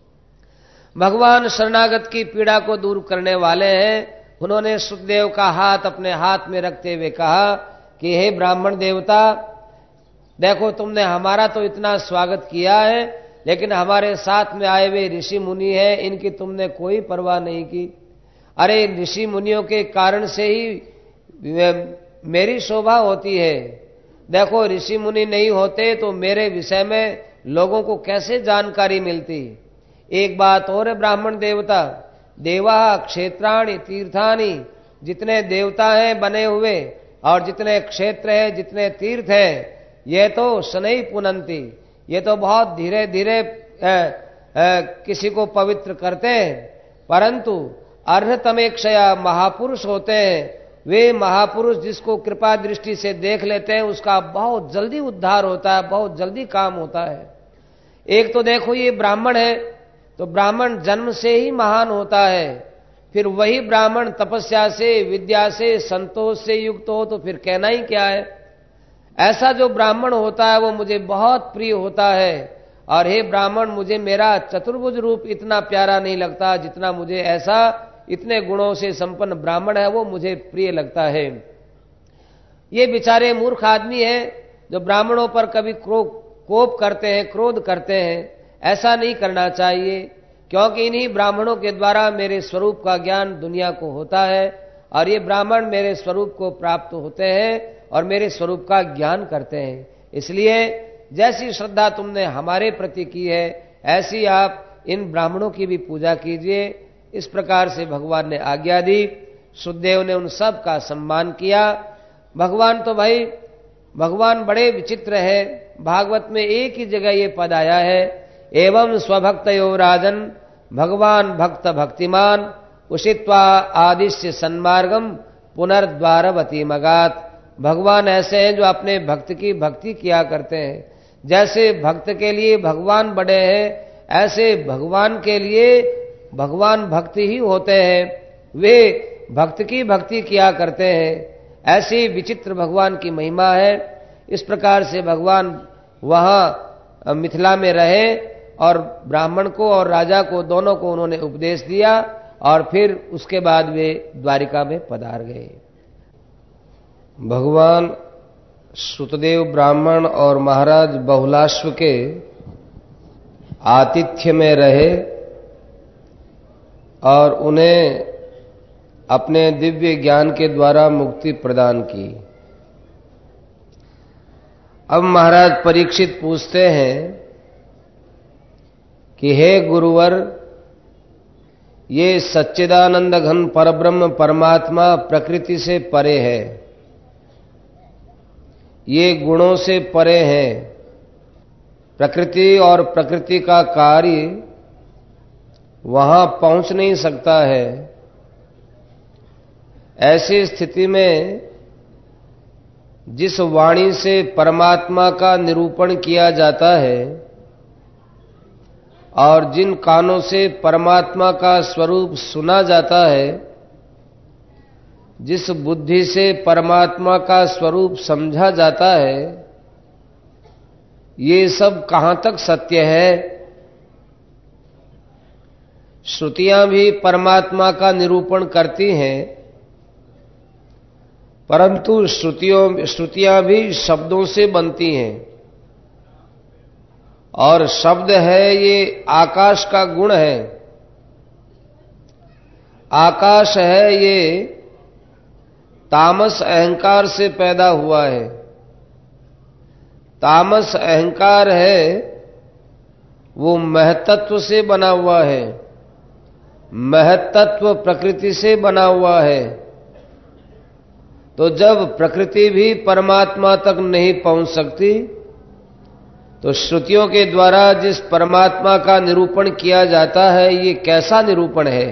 भगवान शरणागत की पीड़ा को दूर करने वाले हैं। उन्होंने सुखदेव का हाथ अपने हाथ में रखते हुए कहा कि हे ब्राह्मण देवता, देखो तुमने हमारा तो इतना स्वागत किया है, लेकिन हमारे साथ में आए हुए ऋषि मुनि हैं, इनकी तुमने कोई परवाह नहीं की। अरे ऋषि मुनियों के कारण से ही मेरी शोभा होती है। देखो ऋषि मुनि नहीं होते तो मेरे विषय में लोगों को कैसे जानकारी मिलती। एक बात और है ब्राह्मण देवता, देवा क्षेत्राणि तीर्थानि, जितने देवता हैं बने हुए और जितने क्षेत्र हैं, जितने तीर्थ हैं, ये तो शनै पुनंती, ये तो बहुत धीरे धीरे किसी को पवित्र करते हैं, परंतु अर्हतमेक्षया महापुरुष होते हैं। वे महापुरुष जिसको कृपा दृष्टि से देख लेते हैं उसका बहुत जल्दी उद्धार होता है, बहुत जल्दी काम होता है। एक तो देखो ये ब्राह्मण है, तो ब्राह्मण जन्म से ही महान होता है, फिर वही ब्राह्मण तपस्या से, विद्या से, संतोष से युक्त हो तो फिर कहना ही क्या है। ऐसा जो ब्राह्मण होता है वो मुझे बहुत प्रिय होता है। और हे ब्राह्मण, मुझे मेरा चतुर्भुज रूप इतना प्यारा नहीं लगता जितना मुझे ऐसा इतने गुणों से संपन्न ब्राह्मण है वो मुझे प्रिय लगता है। ये बेचारे मूर्ख आदमी हैं जो ब्राह्मणों पर कभी क्रोध कोप करते हैं, क्रोध करते हैं। ऐसा नहीं करना चाहिए, क्योंकि इन्हीं ब्राह्मणों के द्वारा मेरे स्वरूप का ज्ञान दुनिया को होता है, और ये ब्राह्मण मेरे स्वरूप को प्राप्त होते हैं और मेरे स्वरूप का ज्ञान करते हैं। इसलिए जैसी श्रद्धा तुमने हमारे प्रति की है, ऐसी आप इन ब्राह्मणों की भी पूजा कीजिए। इस प्रकार से भगवान ने आज्ञा दी। सुखदेव ने उन सब का सम्मान किया। भगवान तो भाई भगवान बड़े विचित्र है। भागवत में एक ही जगह ये पद आया है, एवं स्वभक्तयो राजन भगवान भक्त भक्तिमान उषित्वा आदिश्य सन्मार्गम पुनर्द्वारवती मगात। भगवान ऐसे हैं जो अपने भक्त की भक्ति किया करते हैं। जैसे भक्त के लिए भगवान बड़े हैं, ऐसे भगवान के लिए भगवान भक्त ही होते हैं। वे भक्त की भक्ति किया करते हैं। ऐसी विचित्र भगवान की महिमा है। इस प्रकार से भगवान वहां मिथिला में रहे और ब्राह्मण को और राजा को दोनों को उन्होंने उपदेश दिया, और फिर उसके बाद वे द्वारिका में पधार गए। भगवान श्रुतदेव ब्राह्मण और महाराज बहुलाश्व के आतिथ्य में रहे और उन्हें अपने दिव्य ज्ञान के द्वारा मुक्ति प्रदान की। अब महाराज परीक्षित पूछते हैं कि हे गुरुवर, ये सच्चिदानंद घन परब्रह्म परमात्मा प्रकृति से परे है, ये गुणों से परे है। प्रकृति और प्रकृति का कार्य वहां पहुंच नहीं सकता है। ऐसी स्थिति में जिस वाणी से परमात्मा का निरूपण किया जाता है और जिन कानों से परमात्मा का स्वरूप सुना जाता है, जिस बुद्धि से परमात्मा का स्वरूप समझा जाता है, ये सब कहां तक सत्य है? श्रुतियां भी परमात्मा का निरूपण करती हैं, परंतु श्रुतियों श्रुतियां भी शब्दों से बनती हैं, और शब्द है ये आकाश का गुण है। आकाश है ये तामस अहंकार से पैदा हुआ है। तामस अहंकार है वो महतत्व से बना हुआ है, महतत्व प्रकृति से बना हुआ है। तो जब प्रकृति भी परमात्मा तक नहीं पहुंच सकती, तो श्रुतियों के द्वारा जिस परमात्मा का निरूपण किया जाता है, ये कैसा निरूपण है?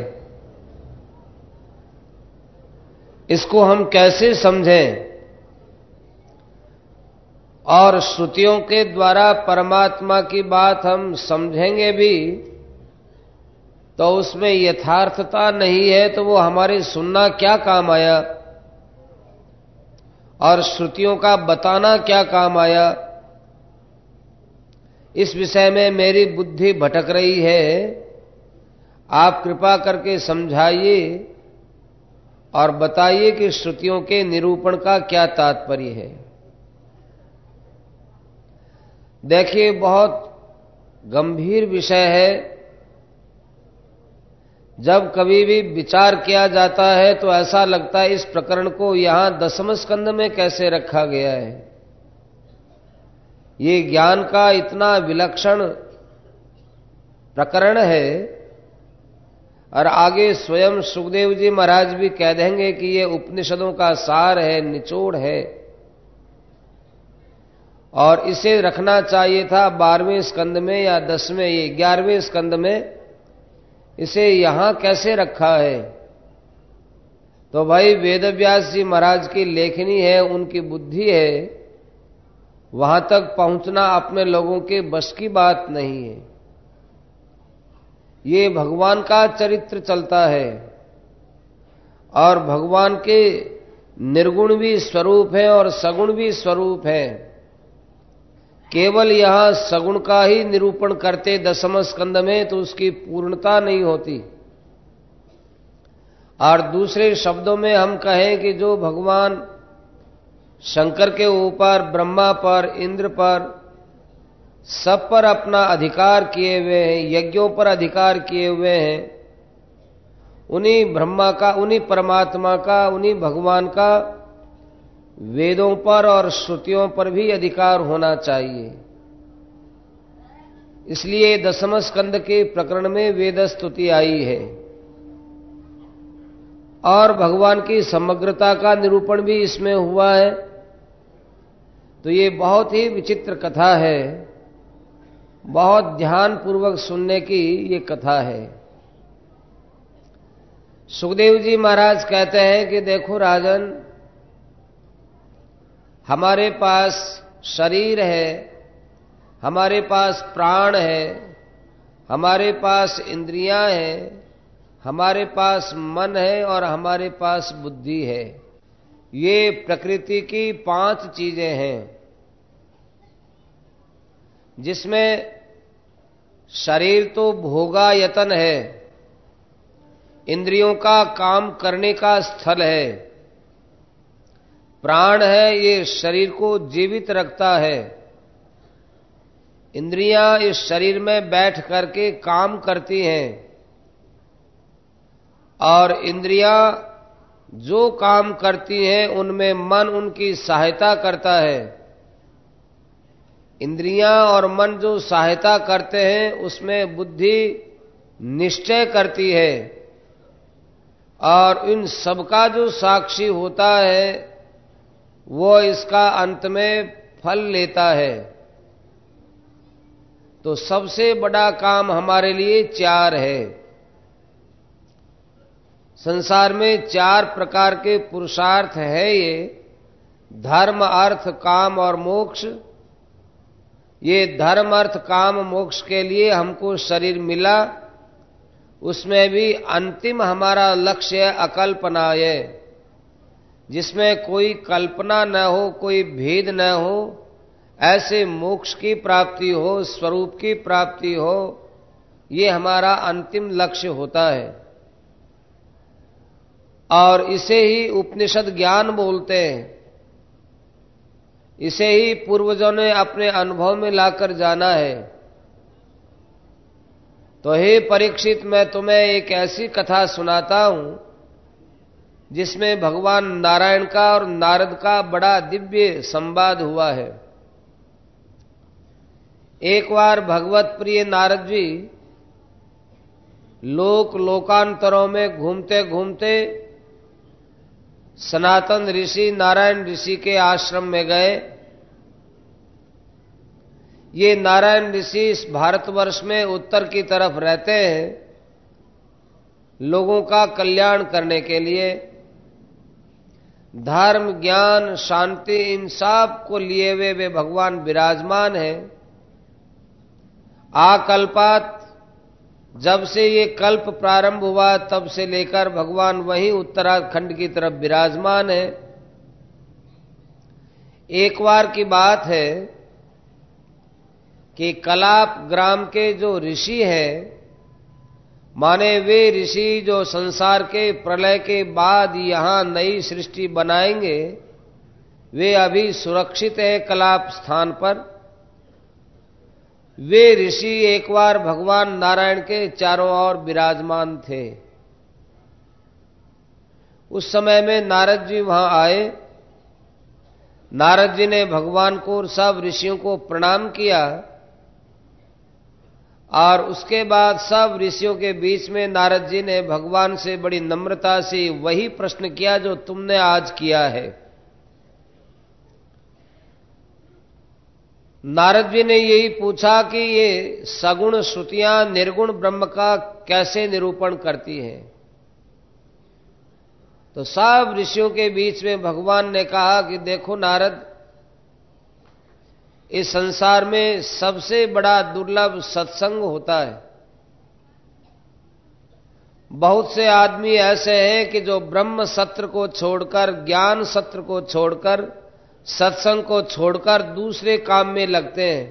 इसको हम कैसे समझें? और श्रुतियों के द्वारा परमात्मा की बात हम समझेंगे भी तो उसमें यथार्थता नहीं है, तो वो हमारे सुनना क्या काम आया, और श्रुतियों का बताना क्या काम आया? इस विषय में मेरी बुद्धि भटक रही है, आप कृपा करके समझाइए और बताइए कि श्रुतियों के निरूपण का क्या तात्पर्य है। देखिए, बहुत गंभीर विषय है। जब कभी भी विचार किया जाता है तो ऐसा लगता है इस प्रकरण को यहां दसम स्कंद में कैसे रखा गया है। ये ज्ञान का इतना विलक्षण प्रकरण है, और आगे स्वयं सुखदेव जी महाराज भी कह देंगे कि ये उपनिषदों का सार है, निचोड़ है, और इसे रखना चाहिए था बारहवें स्कंद में या दसवें, ये ग्यारहवें स्कंद में। इसे यहां कैसे रखा है? तो भाई वेदव्यास जी महाराज की लेखनी है, उनकी बुद्धि है, वहां तक पहुंचना अपने लोगों के बस की बात नहीं है। ये भगवान का चरित्र चलता है, और भगवान के निर्गुण भी स्वरूप है और सगुण भी स्वरूप है। केवल यहां सगुण का ही निरूपण करते दसम स्कंद में तो उसकी पूर्णता नहीं होती। और दूसरे शब्दों में हम कहें कि जो भगवान शंकर के ऊपर, ब्रह्मा पर, इंद्र पर सब पर अपना अधिकार किए हुए हैं, यज्ञों पर अधिकार किए हुए हैं, उन्हीं ब्रह्मा का, उन्हीं परमात्मा का, उन्हीं भगवान का वेदों पर और श्रुतियों पर भी अधिकार होना चाहिए। इसलिए दसम स्कंद के प्रकरण में वेद स्तुति आई है और भगवान की समग्रता का निरूपण भी इसमें हुआ है। तो ये बहुत ही विचित्र कथा है, बहुत ध्यान पूर्वक सुनने की ये कथा है। सुखदेव जी महाराज कहते हैं कि देखो राजन, हमारे पास शरीर है, हमारे पास प्राण है, हमारे पास इंद्रियां हैं, हमारे पास मन है और हमारे पास बुद्धि है। ये प्रकृति की पांच चीजें हैं, जिसमें शरीर तो भोगायतन है, इंद्रियों का काम करने का स्थल है, प्राण है, ये शरीर को जीवित रखता है, इंद्रियां इस शरीर में बैठ करके काम करती हैं और इंद्रियां जो काम करती हैं उनमें मन उनकी सहायता करता है। इंद्रियां और मन जो सहायता करते हैं उसमें बुद्धि निश्चय करती है और इन सबका जो साक्षी होता है वो इसका अंत में फल लेता है। तो सबसे बड़ा काम हमारे लिए चार है। संसार में चार प्रकार के पुरुषार्थ है, ये धर्म, अर्थ, काम और मोक्ष। ये धर्म, अर्थ, काम, मोक्ष के लिए हमको शरीर मिला, उसमें भी अंतिम हमारा लक्ष्य है अकल्पनाय, जिसमें कोई कल्पना न हो, कोई भेद न हो, ऐसे मोक्ष की प्राप्ति हो, स्वरूप की प्राप्ति हो, ये हमारा अंतिम लक्ष्य होता है। और इसे ही उपनिषद ज्ञान बोलते हैं, इसे ही पूर्वजों ने अपने अनुभव में लाकर जाना है। तो हे परीक्षित, मैं तुम्हें एक ऐसी कथा सुनाता हूं जिसमें भगवान नारायण का और नारद का बड़ा दिव्य संवाद हुआ है। एक बार भगवत प्रिय नारद जी लोक लोकांतरों में घूमते घूमते सनातन ऋषि नारायण ऋषि के आश्रम में गए। ये नारायण ऋषि इस भारतवर्ष में उत्तर की तरफ रहते हैं, लोगों का कल्याण करने के लिए, धर्म, ज्ञान, शांति, इन सब को लिए हुए वे भगवान विराजमान हैं। आकल्पात, जब से ये कल्प प्रारंभ हुआ तब से लेकर भगवान वहीं उत्तराखंड की तरफ विराजमान है। एक बार की बात है कि कलाप ग्राम के जो ऋषि हैं, माने वे ऋषि जो संसार के प्रलय के बाद यहां नई सृष्टि बनाएंगे, वे अभी सुरक्षित है कलाप स्थान पर। वे ऋषि एक बार भगवान नारायण के चारों ओर विराजमान थे। उस समय में नारद जी वहां आए। नारद जी ने भगवान को और सब ऋषियों को प्रणाम किया और उसके बाद सब ऋषियों के बीच में नारद जी ने भगवान से बड़ी नम्रता से वही प्रश्न किया जो तुमने आज किया है। नारद जी ने यही पूछा कि ये सगुण श्रुतियां निर्गुण ब्रह्म का कैसे निरूपण करती हैं। तो सब ऋषियों के बीच में भगवान ने कहा कि देखो नारद, इस संसार में सबसे बड़ा दुर्लभ सत्संग होता है। बहुत से आदमी ऐसे हैं कि जो ब्रह्म सत्र को छोड़कर, ज्ञान सत्र को छोड़कर, सत्संग को छोड़कर दूसरे काम में लगते हैं,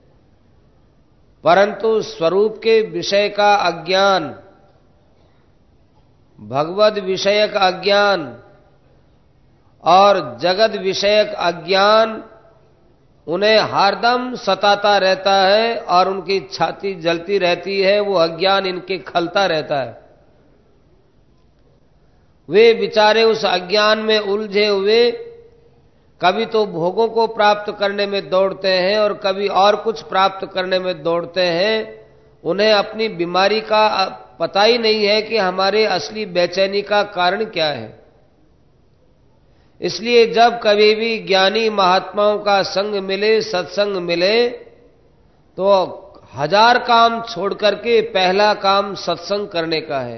परंतु स्वरूप के विषय का अज्ञान, भगवद विषयक अज्ञान और जगत विषयक अज्ञान उन्हें हरदम सताता रहता है और उनकी छाती जलती रहती है, वो अज्ञान इनके खलता रहता है। वे बेचारे उस अज्ञान में उलझे हुए कभी तो भोगों को प्राप्त करने में दौड़ते हैं और कभी और कुछ प्राप्त करने में दौड़ते हैं। उन्हें अपनी बीमारी का पता ही नहीं है कि हमारे असली बेचैनी का कारण क्या है। इसलिए जब कभी भी ज्ञानी महात्माओं का संग मिले, सत्संग मिले, तो हजार काम छोड़ करके पहला काम सत्संग करने का है।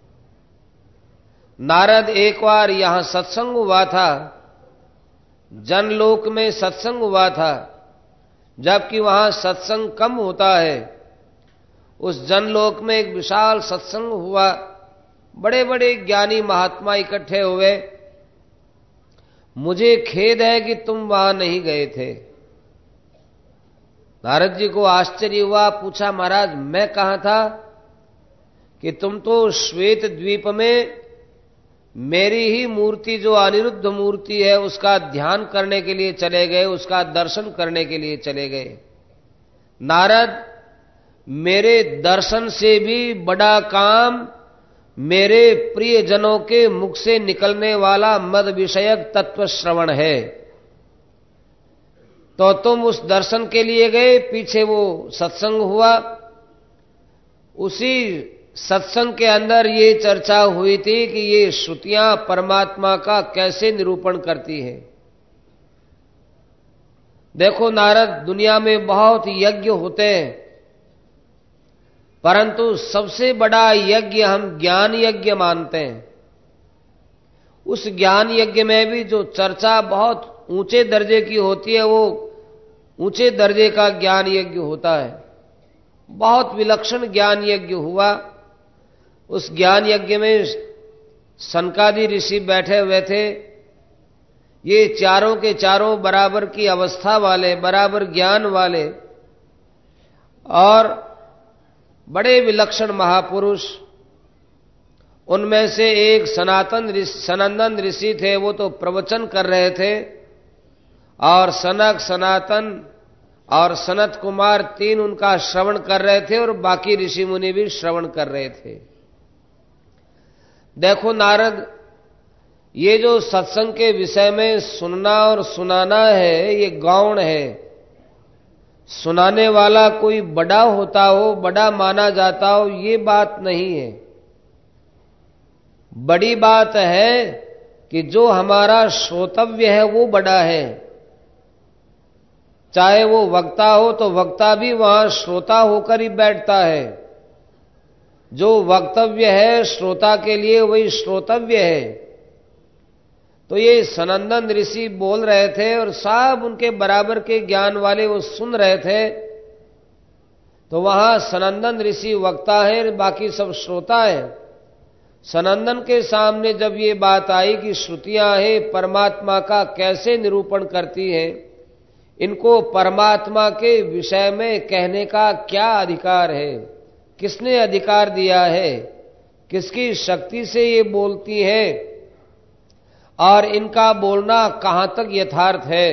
नारद एक बार यहां सत्संग हुआ था, जनलोक में सत्संग हुआ था, जबकि वहां सत्संग कम होता है। उस जनलोक में एक विशाल सत्संग हुआ, बड़े बड़े ज्ञानी महात्मा इकट्ठे हुए। मुझे खेद है कि तुम वहां नहीं गए थे। नारद जी को आश्चर्य हुआ, पूछा महाराज मैं कहां था? कि तुम तो श्वेत द्वीप में मेरी ही मूर्ति जो अनिरुद्ध मूर्ति है उसका ध्यान करने के लिए चले गए, उसका दर्शन करने के लिए चले गए। नारद, मेरे दर्शन से भी बड़ा काम मेरे प्रियजनों के मुख से निकलने वाला मद विषयक तत्व श्रवण है। तो तुम उस दर्शन के लिए गए, पीछे वो सत्संग हुआ। उसी सत्संग के अंदर ये चर्चा हुई थी कि ये श्रुतियां परमात्मा का कैसे निरूपण करती है। देखो नारद, दुनिया में बहुत यज्ञ होते हैं, परंतु सबसे बड़ा यज्ञ हम ज्ञान यज्ञ मानते हैं। उस ज्ञान यज्ञ में भी जो चर्चा बहुत ऊंचे दर्जे की होती है, वो ऊंचे दर्जे का ज्ञान यज्ञ होता है। बहुत विलक्षण ज्ञान यज्ञ हुआ। उस ज्ञान यज्ञ में सनकादि ऋषि बैठे हुए थे। ये चारों के चारों बराबर की अवस्था वाले, बराबर ज्ञान वाले और बड़े विलक्षण महापुरुष। उनमें से एक सनातन ऋषि, सनंदन ऋषि थे, वो तो प्रवचन कर रहे थे और सनक, सनातन और सनत कुमार तीन उनका श्रवण कर रहे थे और बाकी ऋषि मुनि भी श्रवण कर रहे थे। देखो नारद, ये जो सत्संग के विषय में सुनना और सुनाना है, ये गौण है। सुनाने वाला कोई बड़ा होता हो, बड़ा माना जाता हो, ये बात नहीं है। बड़ी बात है कि जो हमारा श्रोतव्य है वो बड़ा है। चाहे वो वक्ता हो तो वक्ता भी वहां श्रोता होकर ही बैठता है। जो वक्तव्य है श्रोता के लिए वही श्रोतव्य है। तो ये सनंदन ऋषि बोल रहे थे और सब उनके बराबर के ज्ञान वाले वो सुन रहे थे। तो वहां सनंदन ऋषि वक्ता है, बाकी सब श्रोता है। सनंदन के सामने जब ये बात आई कि श्रुतियां हैं परमात्मा का कैसे निरूपण करती हैं, इनको परमात्मा के विषय में कहने का क्या अधिकार है, किसने अधिकार दिया है, किसकी शक्ति से ये बोलती है और इनका बोलना कहां तक यथार्थ है,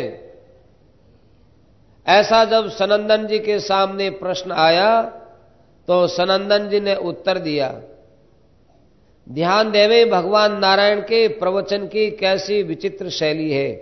ऐसा जब सनंदन जी के सामने प्रश्न आया तो सनंदन जी ने उत्तर दिया। ध्यान देवे भगवान नारायण के प्रवचन की कैसी विचित्र शैली है।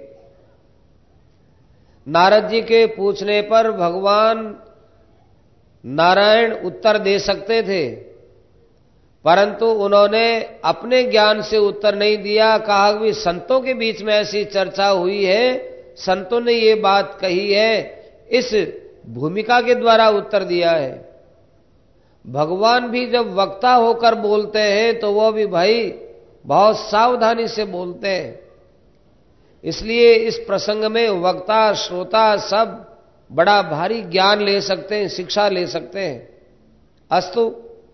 नारद जी के पूछने पर भगवान नारायण उत्तर दे सकते थे, परंतु उन्होंने अपने ज्ञान से उत्तर नहीं दिया। कहा कि संतों के बीच में ऐसी चर्चा हुई है, संतों ने ये बात कही है, इस भूमिका के द्वारा उत्तर दिया है। भगवान भी जब वक्ता होकर बोलते हैं तो वो भी भाई बहुत सावधानी से बोलते हैं। इसलिए इस प्रसंग में वक्ता श्रोता सब बड़ा भारी ज्ञान ले सकते हैं, शिक्षा ले सकते हैं। अस्तु,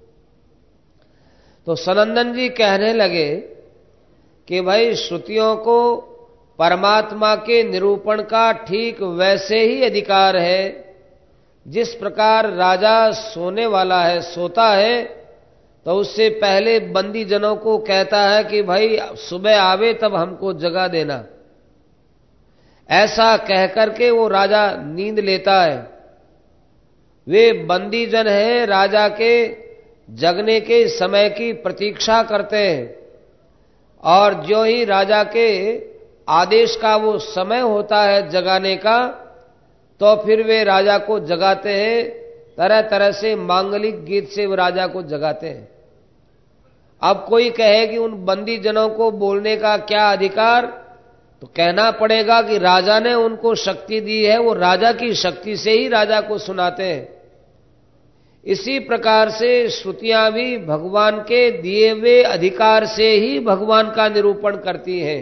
तो सनंदन जी कहने लगे कि भाई श्रुतियों को परमात्मा के निरूपण का ठीक वैसे ही अधिकार है जिस प्रकार राजा सोने वाला है, सोता है तो उससे पहले बंदी जनों को कहता है कि भाई सुबह आवे तब हमको जगा देना। ऐसा कहकर के वो राजा नींद लेता है। वे बंदी जन हैं, राजा के जगने के समय की प्रतीक्षा करते हैं, और जो ही राजा के आदेश का वो समय होता है जगाने का, तो फिर वे राजा को जगाते हैं। तरह तरह से मांगलिक गीत से वो राजा को जगाते हैं। अब कोई कहे कि उन बंदी जनों को बोलने का क्या अधिकार, तो कहना पड़ेगा कि राजा ने उनको शक्ति दी है, वो राजा की शक्ति से ही राजा को सुनाते हैं। इसी प्रकार से श्रुतियां भी भगवान के दिए हुए अधिकार से ही भगवान का निरूपण करती हैं।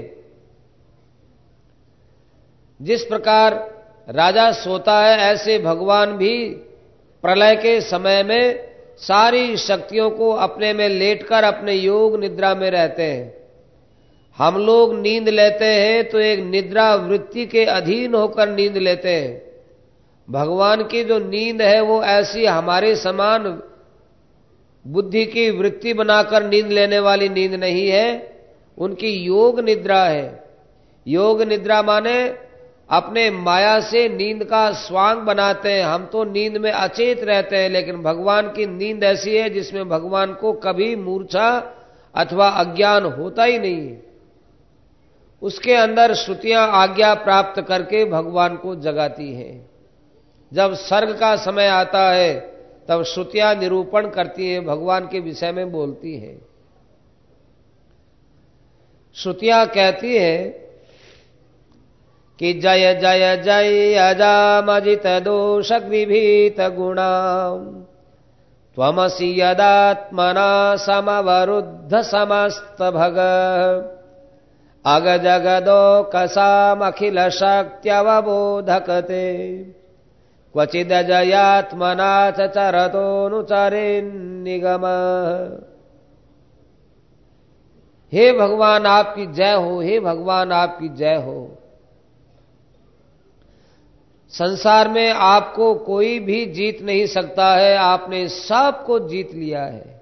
जिस प्रकार राजा सोता है, ऐसे भगवान भी प्रलय के समय में सारी शक्तियों को अपने में लेटकर अपने योग निद्रा में रहते हैं। हम लोग नींद लेते हैं तो एक निद्रा वृत्ति के अधीन होकर नींद लेते हैं। भगवान की जो नींद है वो ऐसी हमारे समान बुद्धि की वृत्ति बनाकर नींद लेने वाली नींद नहीं है, उनकी योग निद्रा है। योग निद्रा माने अपने माया से नींद का स्वांग बनाते हैं। हम तो नींद में अचेत रहते हैं, लेकिन भगवान की नींद ऐसी है जिसमें भगवान को कभी मूर्छा अथवा अज्ञान होता ही नहीं है। उसके अंदर श्रुतियां आज्ञा प्राप्त करके भगवान को जगाती हैं। जब सर्ग का समय आता है तब श्रुतियां निरूपण करती हैं, भगवान के विषय में बोलती हैं। श्रुतियां कहती हैं कि जय जय जय अजामजित दोषग्विभीत गुणाम त्वमसि यदात्मना समवरुद्ध समस्त भग अग जगदोकसामखिल शक्त्यवबोधकते क्वचिद जयात्मना चरतोनुचरेन्निगम। हे भगवान आपकी जय हो, हे भगवान आपकी जय हो। संसार में आपको कोई भी जीत नहीं सकता है, आपने सबको जीत लिया है।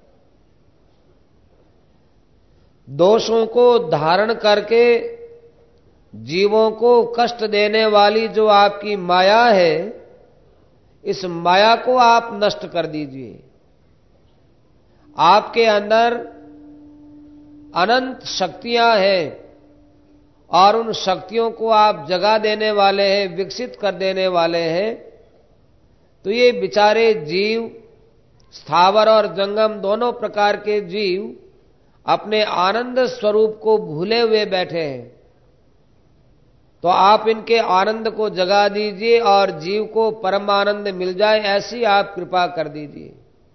दोषों को धारण करके जीवों को कष्ट देने वाली जो आपकी माया है, इस माया को आप नष्ट कर दीजिए। आपके अंदर अनंत शक्तियां हैं और उन शक्तियों को आप जगा देने वाले हैं, विकसित कर देने वाले हैं। तो ये बेचारे जीव, स्थावर और जंगम दोनों प्रकार के जीव अपने आनंद स्वरूप को भूले हुए बैठे हैं। तो आप इनके आनंद को जगा दीजिए और जीव को परम आनंद मिल जाए, ऐसी आप कृपा कर दीजिए।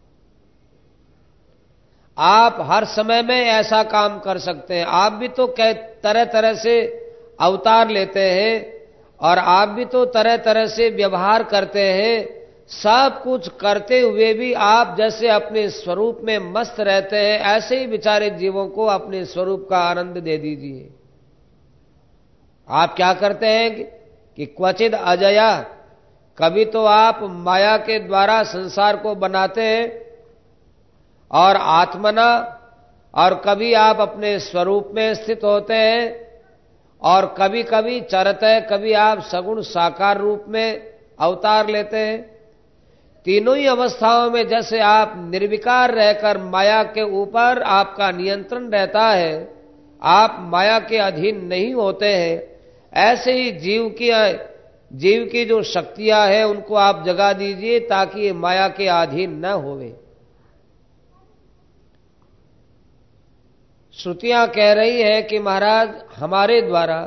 आप हर समय में ऐसा काम कर सकते हैं। आप भी तो तरह तरह से अवतार लेते हैं और आप भी तो तरह तरह से व्यवहार करते हैं। सब कुछ करते हुए भी आप जैसे अपने स्वरूप में मस्त रहते हैं, ऐसे ही बेचारे जीवों को अपने स्वरूप का आनंद दे दीजिए। आप क्या करते हैं कि क्वचिद अजया, कभी तो आप माया के द्वारा संसार को बनाते हैं और आत्मना, और कभी आप अपने स्वरूप में स्थित होते हैं, और कभी कभी चरते, कभी आप सगुण साकार रूप में अवतार लेते हैं। तीनों ही अवस्थाओं में जैसे आप निर्विकार रहकर माया के ऊपर आपका नियंत्रण रहता है, आप माया के अधीन नहीं होते हैं, ऐसे ही जीव की जीव की जो शक्तियां हैं उनको आप जगा दीजिए ताकि ये माया के अधीन न होवे। श्रुतियां कह रही है कि महाराज हमारे द्वारा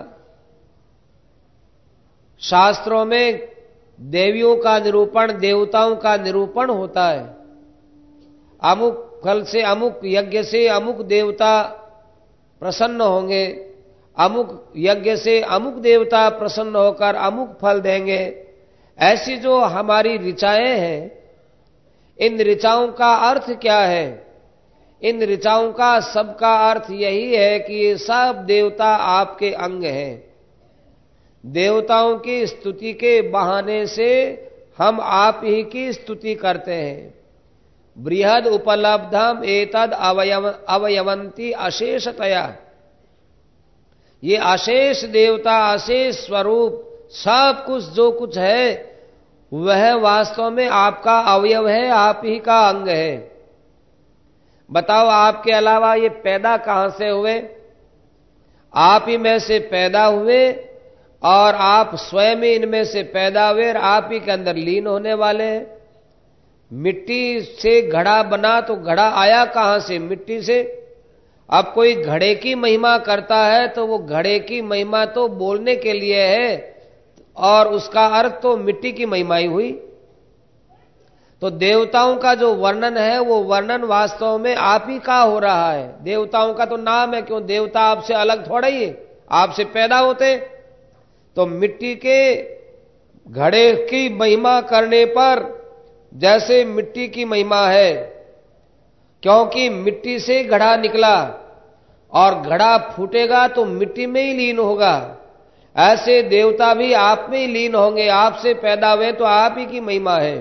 शास्त्रों में देवियों का निरूपण, देवताओं का निरूपण होता है। अमुक फल से, अमुक यज्ञ से अमुक देवता प्रसन्न होंगे, अमुक यज्ञ से अमुक देवता प्रसन्न होकर अमुक फल देंगे। ऐसी जो हमारी ऋचाएं हैं, इन ऋचाओं का अर्थ क्या है? इन ऋचाओं का सबका अर्थ यही है कि ये सब देवता आपके अंग हैं। देवताओं की स्तुति के बहाने से हम आप ही की स्तुति करते हैं। बृहद उपलब्धम एतद अवयव अवयवंती अशेषतया, ये अशेष देवता, अशेष स्वरूप सब कुछ जो कुछ है वह वास्तव में आपका अवयव है, आप ही का अंग है। बताओ, आपके अलावा ये पैदा कहां से हुए? आप ही में से पैदा हुए और आप स्वयं ही इनमें से पैदा हुए और आप ही के अंदर लीन होने वाले हैं। मिट्टी से घड़ा बना तो घड़ा आया कहां से? मिट्टी से। अब कोई घड़े की महिमा करता है तो वो घड़े की महिमा तो बोलने के लिए है और उसका अर्थ तो मिट्टी की महिमा ही हुई। तो देवताओं का जो वर्णन है वो वर्णन वास्तव में आप ही का हो रहा है। देवताओं का तो नाम है, क्यों? देवता आपसे अलग थोड़ा ही है, आपसे पैदा होते। तो मिट्टी के घड़े की महिमा करने पर जैसे मिट्टी की महिमा है, क्योंकि मिट्टी से घड़ा निकला और घड़ा फूटेगा तो मिट्टी में ही लीन होगा, ऐसे देवता भी आप में ही लीन होंगे। आपसे पैदा हुए तो आप ही की महिमा है।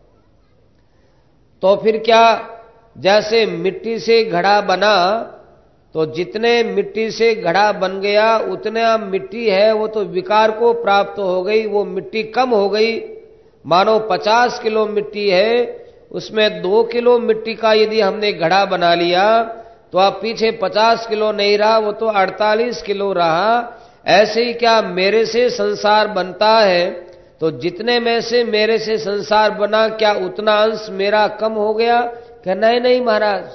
तो फिर क्या, जैसे मिट्टी से घड़ा बना तो जितने मिट्टी से घड़ा बन गया उतना मिट्टी है वो तो विकार को प्राप्त हो गई, वो मिट्टी कम हो गई। मानो पचास किलो मिट्टी है, उसमें दो किलो मिट्टी का यदि हमने घड़ा बना लिया तो अब पीछे पचास किलो नहीं रहा, वो तो अड़तालीस किलो रहा। ऐसे ही क्या मेरे से संसार बनता है तो जितने में से मेरे से संसार बना क्या उतना अंश मेरा कम हो गया? क्या नहीं नहीं महाराज,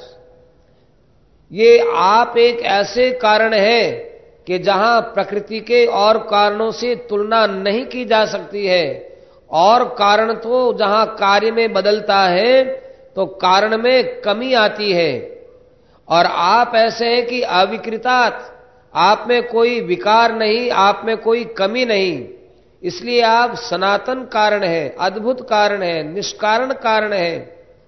ये आप एक ऐसे कारण है कि जहां प्रकृति के और कारणों से तुलना नहीं की जा सकती है। और कारण तो जहां कार्य में बदलता है तो कारण में कमी आती है, और आप ऐसे हैं कि अविकृतात्, आप में कोई विकार नहीं, आप में कोई कमी नहीं, इसलिए आप सनातन कारण है, अद्भुत कारण है, निष्कारण कारण है।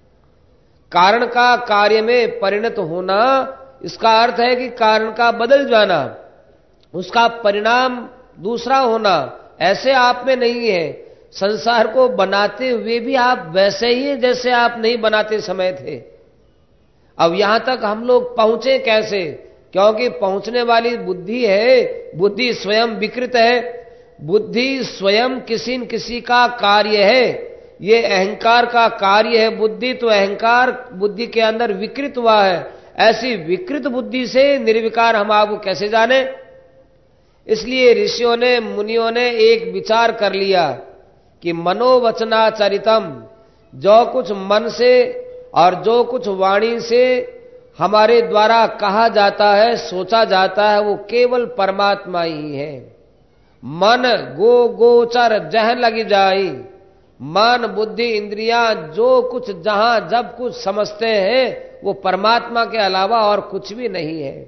कारण का कार्य में परिणत होना, इसका अर्थ है कि कारण का बदल जाना, उसका परिणाम दूसरा होना, ऐसे आप में नहीं है। संसार को बनाते हुए भी आप वैसे ही हैं जैसे आप नहीं बनाते समय थे। अब यहां तक हम लोग पहुंचे कैसे? क्योंकि पहुंचने वाली बुद्धि है, बुद्धि स्वयं विकृत है, बुद्धि स्वयं किसी न किसी का कार्य है। ये अहंकार का कार्य है बुद्धि, तो अहंकार बुद्धि के अंदर विकृत हुआ है। ऐसी विकृत बुद्धि से निर्विकार हम आपको कैसे जाने? इसलिए ऋषियों ने, मुनियों ने एक विचार कर लिया कि मनोवचनाचरितम, जो कुछ मन से और जो कुछ वाणी से हमारे द्वारा कहा जाता है, सोचा जाता है, वो केवल परमात्मा ही है। मन गो गोचर जह लगी जाई, मन बुद्धि इंद्रियां जो कुछ जहां जब कुछ समझते हैं वो परमात्मा के अलावा और कुछ भी नहीं है।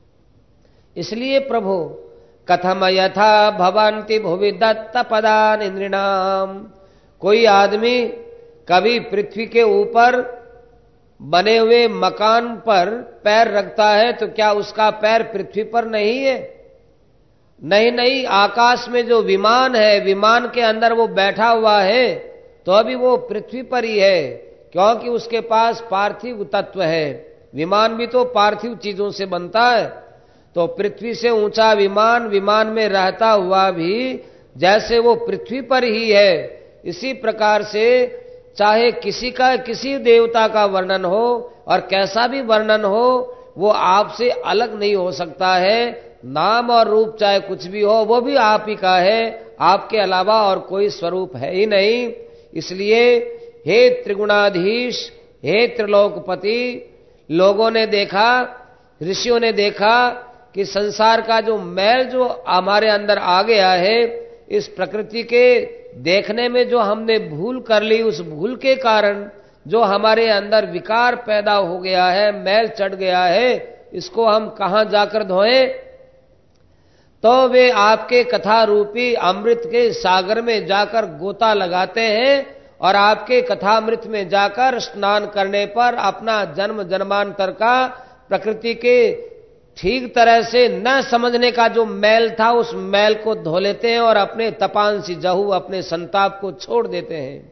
इसलिए प्रभु कथम यथा भवन्ति भुवि दत्त पदान इंद्रिणाम, कोई आदमी कभी पृथ्वी के ऊपर बने हुए मकान पर पैर रखता है तो क्या उसका पैर पृथ्वी पर नहीं है? नहीं नहीं, आकाश में जो विमान है, विमान के अंदर वो बैठा हुआ है तो अभी वो पृथ्वी पर ही है, क्योंकि उसके पास पार्थिव तत्व है। विमान भी तो पार्थिव चीजों से बनता है। तो पृथ्वी से ऊंचा विमान, विमान में रहता हुआ भी जैसे वो पृथ्वी पर ही है, इसी प्रकार से चाहे किसी का किसी देवता का वर्णन हो और कैसा भी वर्णन हो, वो आपसे अलग नहीं हो सकता है। नाम और रूप चाहे कुछ भी हो, वो भी आप ही का है, आपके अलावा और कोई स्वरूप है ही नहीं। इसलिए हे त्रिगुणाधीश, हे त्रिलोकपति, लोगों ने देखा, ऋषियों ने देखा कि संसार का जो मैल जो हमारे अंदर आ गया है, इस प्रकृति के देखने में जो हमने भूल कर ली, उस भूल के कारण जो हमारे अंदर विकार पैदा हो गया है, मैल चढ़ गया है, इसको हम कहां जाकर धोएं? तो वे आपके कथा रूपी अमृत के सागर में जाकर गोता लगाते हैं और आपके कथामृत में जाकर स्नान करने पर अपना जन्म जन्मांतर का प्रकृति के ठीक तरह से न समझने का जो मैल था, उस मैल को धो लेते हैं और अपने तपांसी जहू, अपने संताप को छोड़ देते हैं।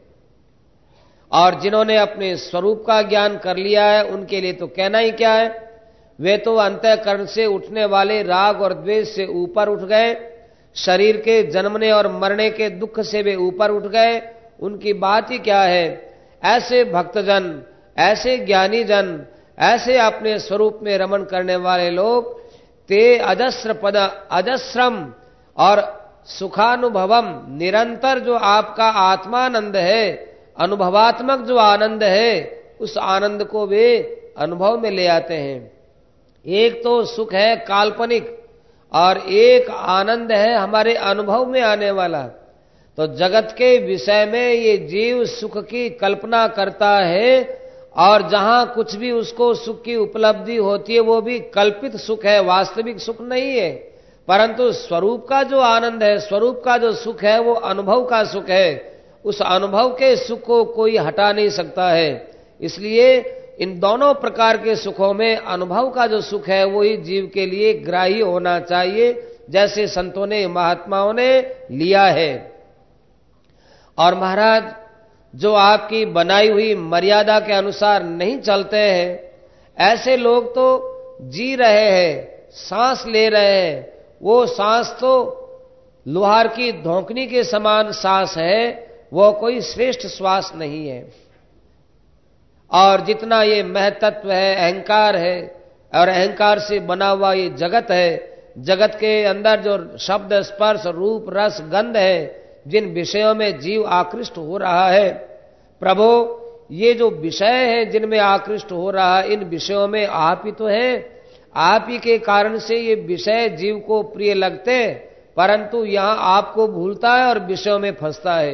और जिन्होंने अपने स्वरूप का ज्ञान कर लिया है, उनके लिए तो कहना ही क्या है। वे तो अंतःकरण से उठने वाले राग और द्वेष से ऊपर उठ गए, शरीर के जन्मने और मरने के दुख से वे ऊपर उठ गए, उनकी बात ही क्या है। ऐसे भक्तजन, ऐसे ज्ञानी जन, ऐसे अपने स्वरूप में रमण करने वाले लोग, ते अजस्र पद अजस्रम और सुखानुभवम, निरंतर जो आपका आत्मानंद है, अनुभवात्मक जो आनंद है, उस आनंद को वे अनुभव में ले आते हैं। एक तो सुख है काल्पनिक और एक आनंद है हमारे अनुभव में आने वाला। तो जगत के विषय में ये जीव सुख की कल्पना करता है और जहां कुछ भी उसको सुख की उपलब्धि होती है वो भी कल्पित सुख है, वास्तविक सुख नहीं है। परंतु स्वरूप का जो आनंद है, स्वरूप का जो सुख है, वो अनुभव का सुख है। उस अनुभव के सुख को कोई हटा नहीं सकता है। इसलिए इन दोनों प्रकार के सुखों में अनुभव का जो सुख है वो ही जीव के लिए ग्राही होना चाहिए, जैसे संतों ने, महात्माओं ने लिया है। और महाराज, जो आपकी बनाई हुई मर्यादा के अनुसार नहीं चलते हैं, ऐसे लोग तो जी रहे हैं, सांस ले रहे हैं, वो सांस तो लोहार की धोंकनी के समान सांस है, वो कोई श्रेष्ठ श्वास नहीं है। और जितना ये महतत्व है, अहंकार है, और अहंकार से बना हुआ ये जगत है, जगत के अंदर जो शब्द, स्पर्श, रूप, रस, गंध है, जिन विषयों में जीव आकृष्ट हो रहा है, प्रभु ये जो विषय है जिनमें आकृष्ट हो रहा है, इन विषयों में आप ही तो हैं। आप ही के कारण से ये विषय जीव को प्रिय लगते हैं, परंतु यहां आपको भूलता है और विषयों में फंसता है।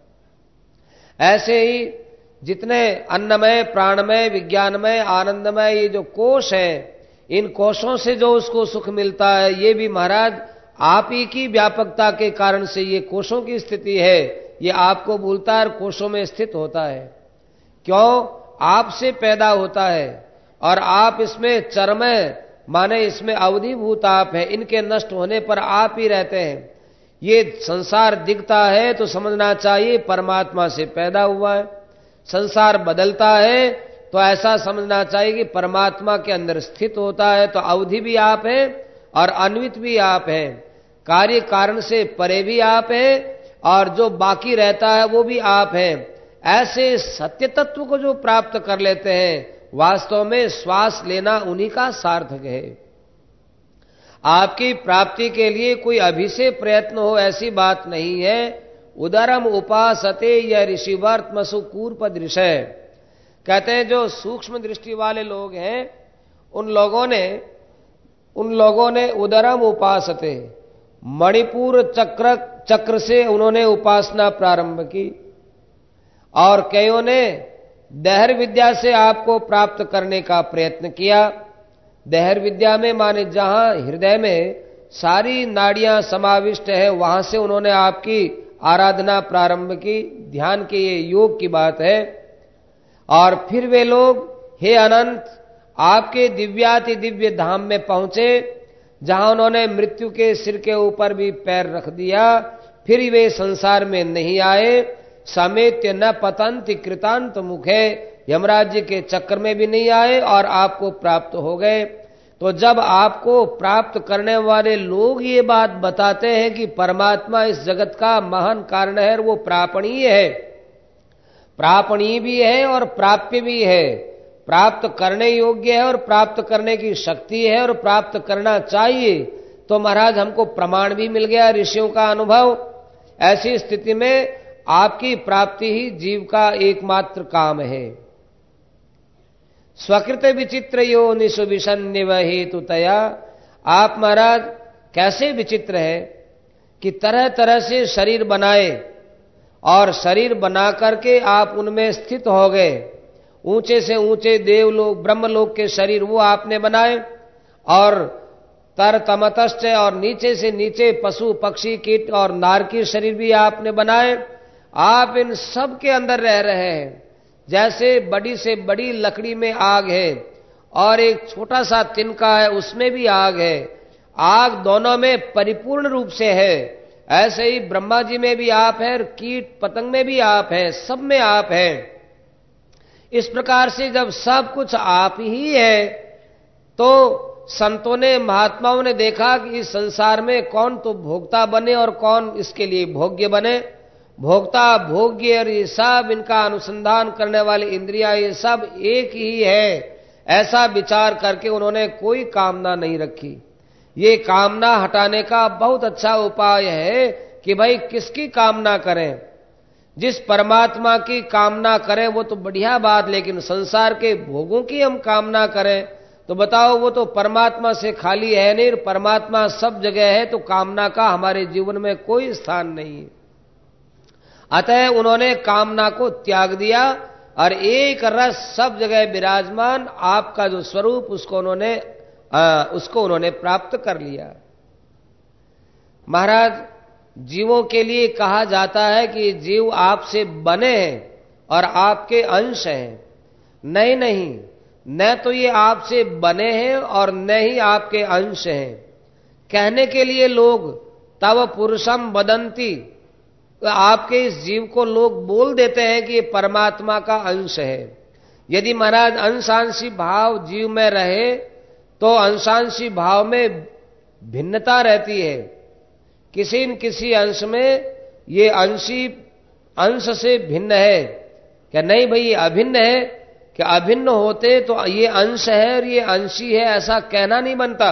ऐसे ही जितने अन्नमय, प्राणमय, विज्ञानमय, आनंदमय ये जो कोश है, इन कोशों से जो उसको सुख मिलता है, ये भी महाराज आप ही की व्यापकता के कारण से ये कोशों की स्थिति है। ये आपको भूलता है और कोशों में स्थित होता है। क्यों? आपसे पैदा होता है और आप इसमें चरमय, माने इसमें अवधिभूत आप है, इनके नष्ट होने पर आप ही रहते हैं। ये संसार दिखता है तो समझना चाहिए परमात्मा से पैदा हुआ है। संसार बदलता है तो ऐसा समझना चाहिए कि परमात्मा के अंदर स्थित होता है। तो अवधि भी आप है और अन्वित भी आप है, कार्य कारण से परे भी आप है और जो बाकी रहता है वो भी आप है। ऐसे सत्य तत्व को जो प्राप्त कर लेते हैं, वास्तव में श्वास लेना उन्हीं का सार्थक है। आपकी प्राप्ति के लिए कोई अभी से प्रयत्न हो ऐसी बात नहीं है। उदरम उपासते या ऋषिवर्तमसु कूर्प दृश्य, कहते हैं जो सूक्ष्म दृष्टि वाले लोग हैं, उन लोगों ने उन लोगों ने उदरम उपासते, मणिपुर चक्र चक्र से उन्होंने उपासना प्रारंभ की, और कईयों ने दहर विद्या से आपको प्राप्त करने का प्रयत्न किया। दहर विद्या में माने जहां हृदय में सारी नाड़ियां समाविष्ट है, वहां से उन्होंने आपकी आराधना प्रारंभ की। ध्यान के ये योग की बात है। और फिर वे लोग, हे अनंत, आपके दिव्याति दिव्य धाम में पहुंचे, जहां उन्होंने मृत्यु के सिर के ऊपर भी पैर रख दिया। फिर वे संसार में नहीं आए। समेत्य न पतंति कृतांत मुखे, यमराज जी के चक्कर में भी नहीं आए और आपको प्राप्त हो गए। तो जब आपको प्राप्त करने वाले लोग ये बात बताते हैं कि परमात्मा इस जगत का महान कारण है और वो प्रापणीय है, प्रापणीय भी है और प्राप्य भी है, प्राप्त करने योग्य है और प्राप्त करने की शक्ति है और प्राप्त करना चाहिए, तो महाराज हमको प्रमाण भी मिल गया, ऋषियों का अनुभव। ऐसी स्थिति में आपकी प्राप्ति ही जीव का एकमात्र काम है। स्वकृत विचित्र योनिषु विषन्निव हेतुतया, आप महाराज कैसे विचित्र है कि तरह तरह से शरीर बनाए और शरीर बना करके आप उनमें स्थित हो गए। ऊंचे से ऊंचे देवलोक, ब्रह्मलोक के शरीर वो आपने बनाए, और तर तमतश्च, और नीचे से नीचे पशु पक्षी कीट और नार के शरीर भी आपने बनाए। आप इन सब के अंदर रह रहे हैं। जैसे बड़ी से बड़ी लकड़ी में आग है और एक छोटा सा तिनका है, उसमें भी आग है, आग दोनों में परिपूर्ण रूप से है। ऐसे ही ब्रह्मा जी में भी आप है, कीट पतंग में भी आप है, सब में आप है। इस प्रकार से जब सब कुछ आप ही है, तो संतों ने, महात्माओं ने देखा कि इस संसार में कौन तो भोक्ता बने और कौन इसके लिए भोग्य बने। भोक्ता, भोग्य और ये सब इनका अनुसंधान करने वाली इंद्रियां, ये सब एक ही है, ऐसा विचार करके उन्होंने कोई कामना नहीं रखी। ये कामना हटाने का बहुत अच्छा उपाय है कि भाई किसकी कामना करें। जिस परमात्मा की कामना करें वो तो बढ़िया बात, लेकिन संसार के भोगों की हम कामना करें तो बताओ, वो तो परमात्मा से खाली है नहीं। परमात्मा सब जगह है, तो कामना का हमारे जीवन में कोई स्थान नहीं है। अतः उन्होंने कामना को त्याग दिया और एक रस सब जगह विराजमान आपका जो स्वरूप, उसको उन्होंने आ, उसको उन्होंने प्राप्त कर लिया। महाराज, जीवों के लिए कहा जाता है कि जीव आपसे बने हैं और आपके अंश हैं। नहीं नहीं, न तो ये आपसे बने हैं और न ही आपके अंश हैं। कहने के लिए लोग तव पुरुषम वदंती, आपके इस जीव को लोग बोल देते हैं कि ये परमात्मा का अंश है। यदि महाराज अंशांशी भाव जीव में रहे तो अंशांशी भाव में भिन्नता रहती है। किसी न किसी अंश में ये अंशी अंश से भिन्न है क्या? नहीं भाई, ये अभिन्न है। कि अभिन्न होते तो ये अंश है और ये अंशी है, ऐसा कहना नहीं बनता।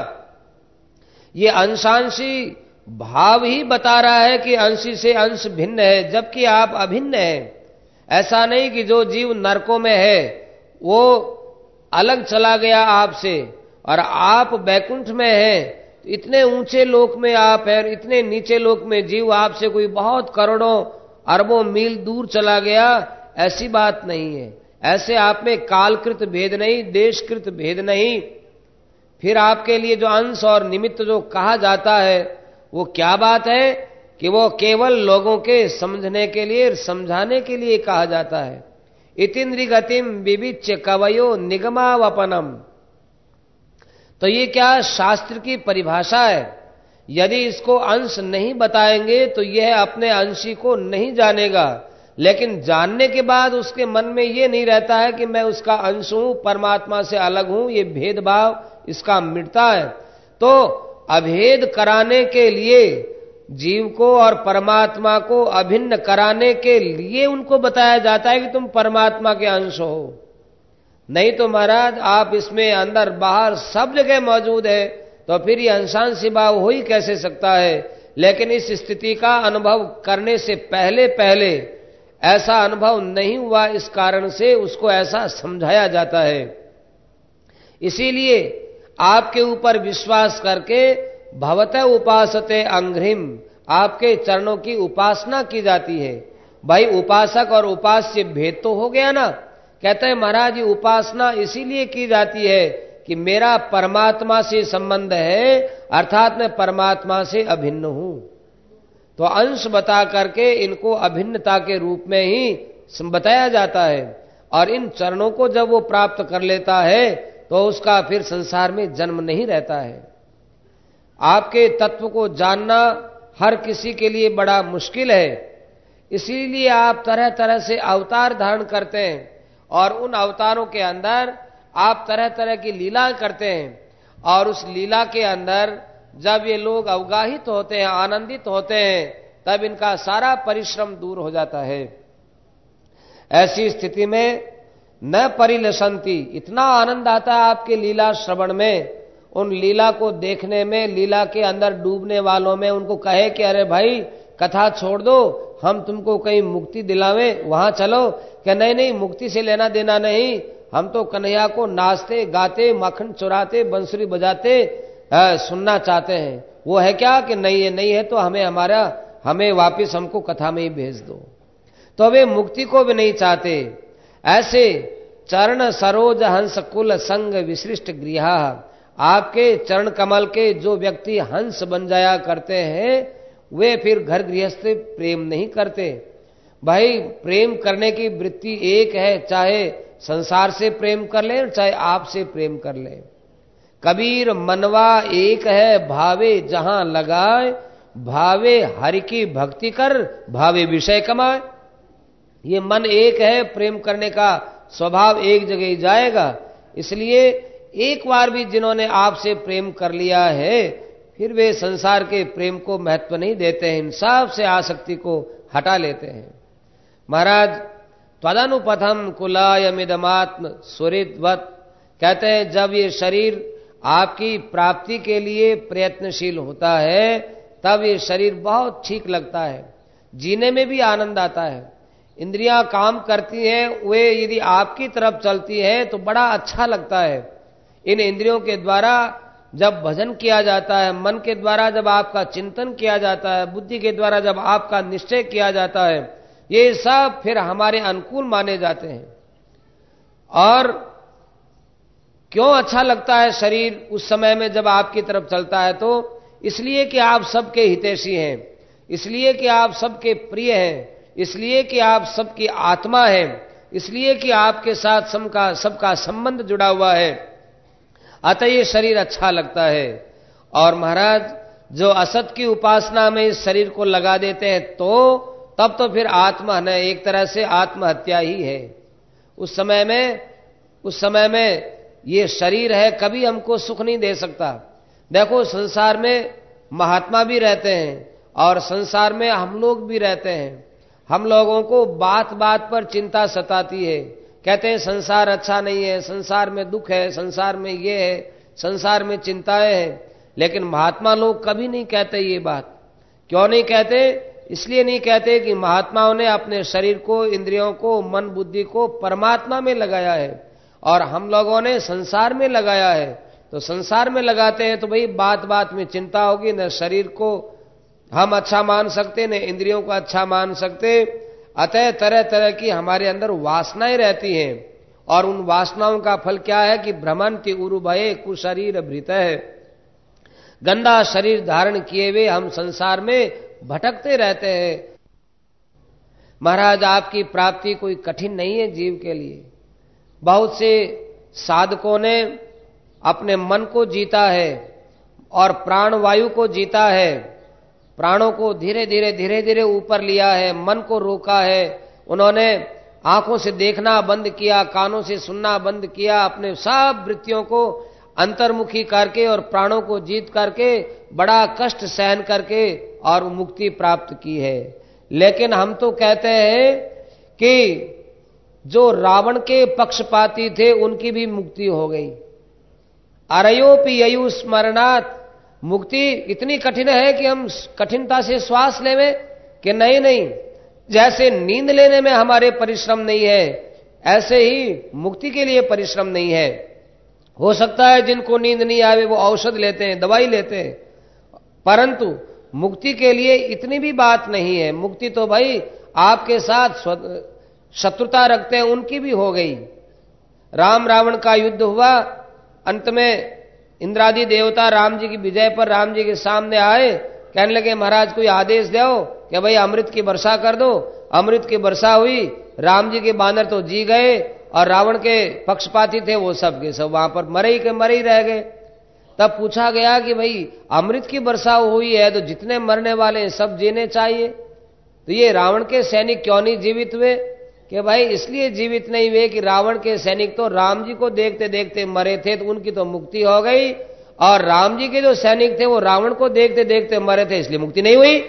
ये अंशांशी भाव ही बता रहा है कि अंशी से अंश भिन्न है, जबकि आप अभिन्न हैं। ऐसा नहीं कि जो जीव नरकों में है वो अलग चला गया आपसे और आप बैकुंठ में हैं। इतने ऊंचे लोक में आप हैं और इतने नीचे लोक में जीव आपसे कोई बहुत करोड़ों अरबों मील दूर चला गया, ऐसी बात नहीं है। ऐसे आप में कालकृत भेद नहीं, देशकृत भेद नहीं। फिर आपके लिए जो अंश और निमित्त जो कहा जाता है वो क्या बात है कि वो केवल लोगों के समझने के लिए, समझाने के लिए कहा जाता है। इतिन्द्रि गतिम विविच्य कवयो निगमावपनम। तो ये क्या शास्त्र की परिभाषा है। यदि इसको अंश नहीं बताएंगे तो यह अपने अंशी को नहीं जानेगा, लेकिन जानने के बाद उसके मन में ये नहीं रहता है कि मैं उसका अंश हूं, परमात्मा से अलग हूं। ये भेदभाव इसका मिटता है। तो अभेद कराने के लिए, जीव को और परमात्मा को अभिन्न कराने के लिए उनको बताया जाता है कि तुम परमात्मा के अंश हो। नहीं तो महाराज आप इसमें अंदर बाहर सब जगह मौजूद है, तो फिर ये अंशांशी भाव हो ही कैसे सकता है। लेकिन इस स्थिति का अनुभव करने से पहले पहले ऐसा अनुभव नहीं हुआ, इस कारण से उसको ऐसा समझाया जाता है। इसीलिए आपके ऊपर विश्वास करके भवतः उपासते अंघ्रिम, आपके चरणों की उपासना की जाती है। भाई उपासक और उपास्य भेद तो हो गया ना। कहते हैं महाराज ये उपासना इसीलिए की जाती है कि मेरा परमात्मा से संबंध है, अर्थात मैं परमात्मा से अभिन्न हूं। तो अंश बता करके इनको अभिन्नता के रूप में ही बताया जाता है। और इन चरणों को जब वो प्राप्त कर लेता है तो उसका फिर संसार में जन्म नहीं रहता है। आपके तत्व को जानना हर किसी के लिए बड़ा मुश्किल है। इसीलिए आप तरह तरह से अवतार धारण करते हैं और उन अवतारों के अंदर आप तरह तरह की लीला करते हैं। और उस लीला के अंदर जब ये लोग अवगाहित होते हैं, आनंदित होते हैं, तब इनका सारा परिश्रम दूर हो जाता है। ऐसी स्थिति में न परिलसंती, इतना आनंद आता है आपके लीला श्रवण में, उन लीला को देखने में, लीला के अंदर डूबने वालों में। उनको कहे कि अरे भाई कथा छोड़ दो, हम तुमको कहीं मुक्ति दिलावें, वहां चलो। क्या नहीं नहीं, मुक्ति से लेना देना नहीं, हम तो कन्हैया को नाचते गाते मक्खन चुराते बंसुरी बजाते आ, सुनना चाहते हैं। वो है क्या कि नहीं है, नहीं है तो हमें हमारा हमें वापस हमको कथा में ही भेज दो। तो वे मुक्ति को भी नहीं चाहते। ऐसे चरण सरोज हंस कुल संग विशिष्ट गृह, आपके चरण कमल के जो व्यक्ति हंस बन जाया करते हैं वे फिर घर गृहस्थ प्रेम नहीं करते। भाई प्रेम करने की वृत्ति एक है, चाहे संसार से प्रेम कर ले चाहे आपसे प्रेम कर ले। कबीर मनवा एक है, भावे जहां लगाए, भावे हरि की भक्ति कर, भावे विषय कमाए। ये मन एक है, प्रेम करने का स्वभाव एक जगह ही जाएगा। इसलिए एक बार भी जिन्होंने आपसे प्रेम कर लिया है फिर वे संसार के प्रेम को महत्व नहीं देते हैं, इन सब से आसक्ति को हटा लेते हैं। महाराज त्वदनुपथम कुलायमिदमात्म सुहृद्वत् कहते हैं जब ये शरीर आपकी प्राप्ति के लिए प्रयत्नशील होता है तब ये शरीर बहुत ठीक लगता है, जीने में भी आनंद आता है। इंद्रियां काम करती हैं, वे यदि आपकी तरफ चलती हैं तो बड़ा अच्छा लगता है। इन इंद्रियों के द्वारा जब भजन किया जाता है, मन के द्वारा जब आपका चिंतन किया जाता है, बुद्धि के द्वारा जब आपका निश्चय किया जाता है, ये सब फिर हमारे अनुकूल माने जाते हैं। और क्यों अच्छा लगता है शरीर उस समय में जब आपकी तरफ चलता है? तो इसलिए कि आप सबके हितैषी हैं, इसलिए कि आप सबके प्रिय हैं, इसलिए कि आप सबकी आत्मा हैं, इसलिए कि आपके साथ सबका सबका संबंध जुड़ा हुआ है, अतः ये शरीर अच्छा लगता है। और महाराज जो असत की उपासना में इस शरीर को लगा देते हैं तो तब तो फिर आत्महत्या, एक तरह से आत्महत्या ही है। उस समय में उस समय में ये शरीर है कभी हमको सुख नहीं दे सकता। देखो संसार में महात्मा भी रहते हैं और संसार में हम लोग भी रहते हैं। हम लोगों को बात बात पर चिंता सताती है, कहते हैं संसार अच्छा नहीं है, संसार में दुख है, संसार में ये है, संसार में चिंताएं हैं। लेकिन महात्मा लोग कभी नहीं कहते ये बात। क्यों नहीं कहते? इसलिए नहीं कहते कि महात्माओं ने अपने शरीर को, इंद्रियों को, मन बुद्धि को परमात्मा में लगाया है और हम लोगों ने संसार में लगाया है। तो संसार में लगाते हैं तो भाई बात बात में चिंता होगी, न शरीर को हम अच्छा मान सकते न इंद्रियों को अच्छा मान सकते। अतः तरह तरह की हमारे अंदर वासनाएं रहती हैं और उन वासनाओं का फल क्या है कि भ्रमंति उरुभये कुशरीर भृत है, गंदा शरीर धारण किए हुए हम संसार में भटकते रहते हैं। महाराज आपकी प्राप्ति कोई कठिन नहीं है जीव के लिए। बहुत से साधकों ने अपने मन को जीता है और प्राण वायु को जीता है, प्राणों को धीरे धीरे धीरे धीरे ऊपर लिया है, मन को रोका है। उन्होंने आंखों से देखना बंद किया, कानों से सुनना बंद किया, अपने सब वृत्तियों को अंतर्मुखी करके और प्राणों को जीत करके बड़ा कष्ट सहन करके और मुक्ति प्राप्त की है। लेकिन हम तो कहते हैं कि जो रावण के पक्षपाती थे उनकी भी मुक्ति हो गई। अरयोपि ययु स्मरणात्, मुक्ति इतनी कठिन है कि हम कठिनता से श्वास लेवें कि नहीं नहीं, जैसे नींद लेने में हमारे परिश्रम नहीं है ऐसे ही मुक्ति के लिए परिश्रम नहीं है। हो सकता है जिनको नींद नहीं आवे वो औषध लेते हैं, दवाई लेते हैं, परंतु मुक्ति के लिए इतनी भी बात नहीं है। मुक्ति तो भाई आपके साथ शत्रुता रखते हैं उनकी भी हो गई। राम रावण का युद्ध हुआ, अंत में इंद्रादि देवता राम जी की विजय पर राम जी के सामने आए, कहने लगे महाराज कोई आदेश दो कि भाई अमृत की वर्षा कर दो। अमृत की वर्षा हुई, राम जी के बानर तो जी गए और रावण के पक्षपाती थे वो सब के सब वहां पर मरे ही के मरे ही रह गए। तब पूछा गया कि भाई अमृत की वर्षा हुई है तो जितने मरने वाले हैं सब जीने चाहिए, तो ये रावण के सैनिक क्यों नहीं जीवित हुए? कि भाई इसलिए जीवित नहीं हुए कि रावण के सैनिक तो राम जी को देखते देखते मरे थे तो उनकी तो मुक्ति हो गई, और राम जी के जो सैनिक थे वो रावण को देखते देखते मरे थे इसलिए मुक्ति नहीं हुई।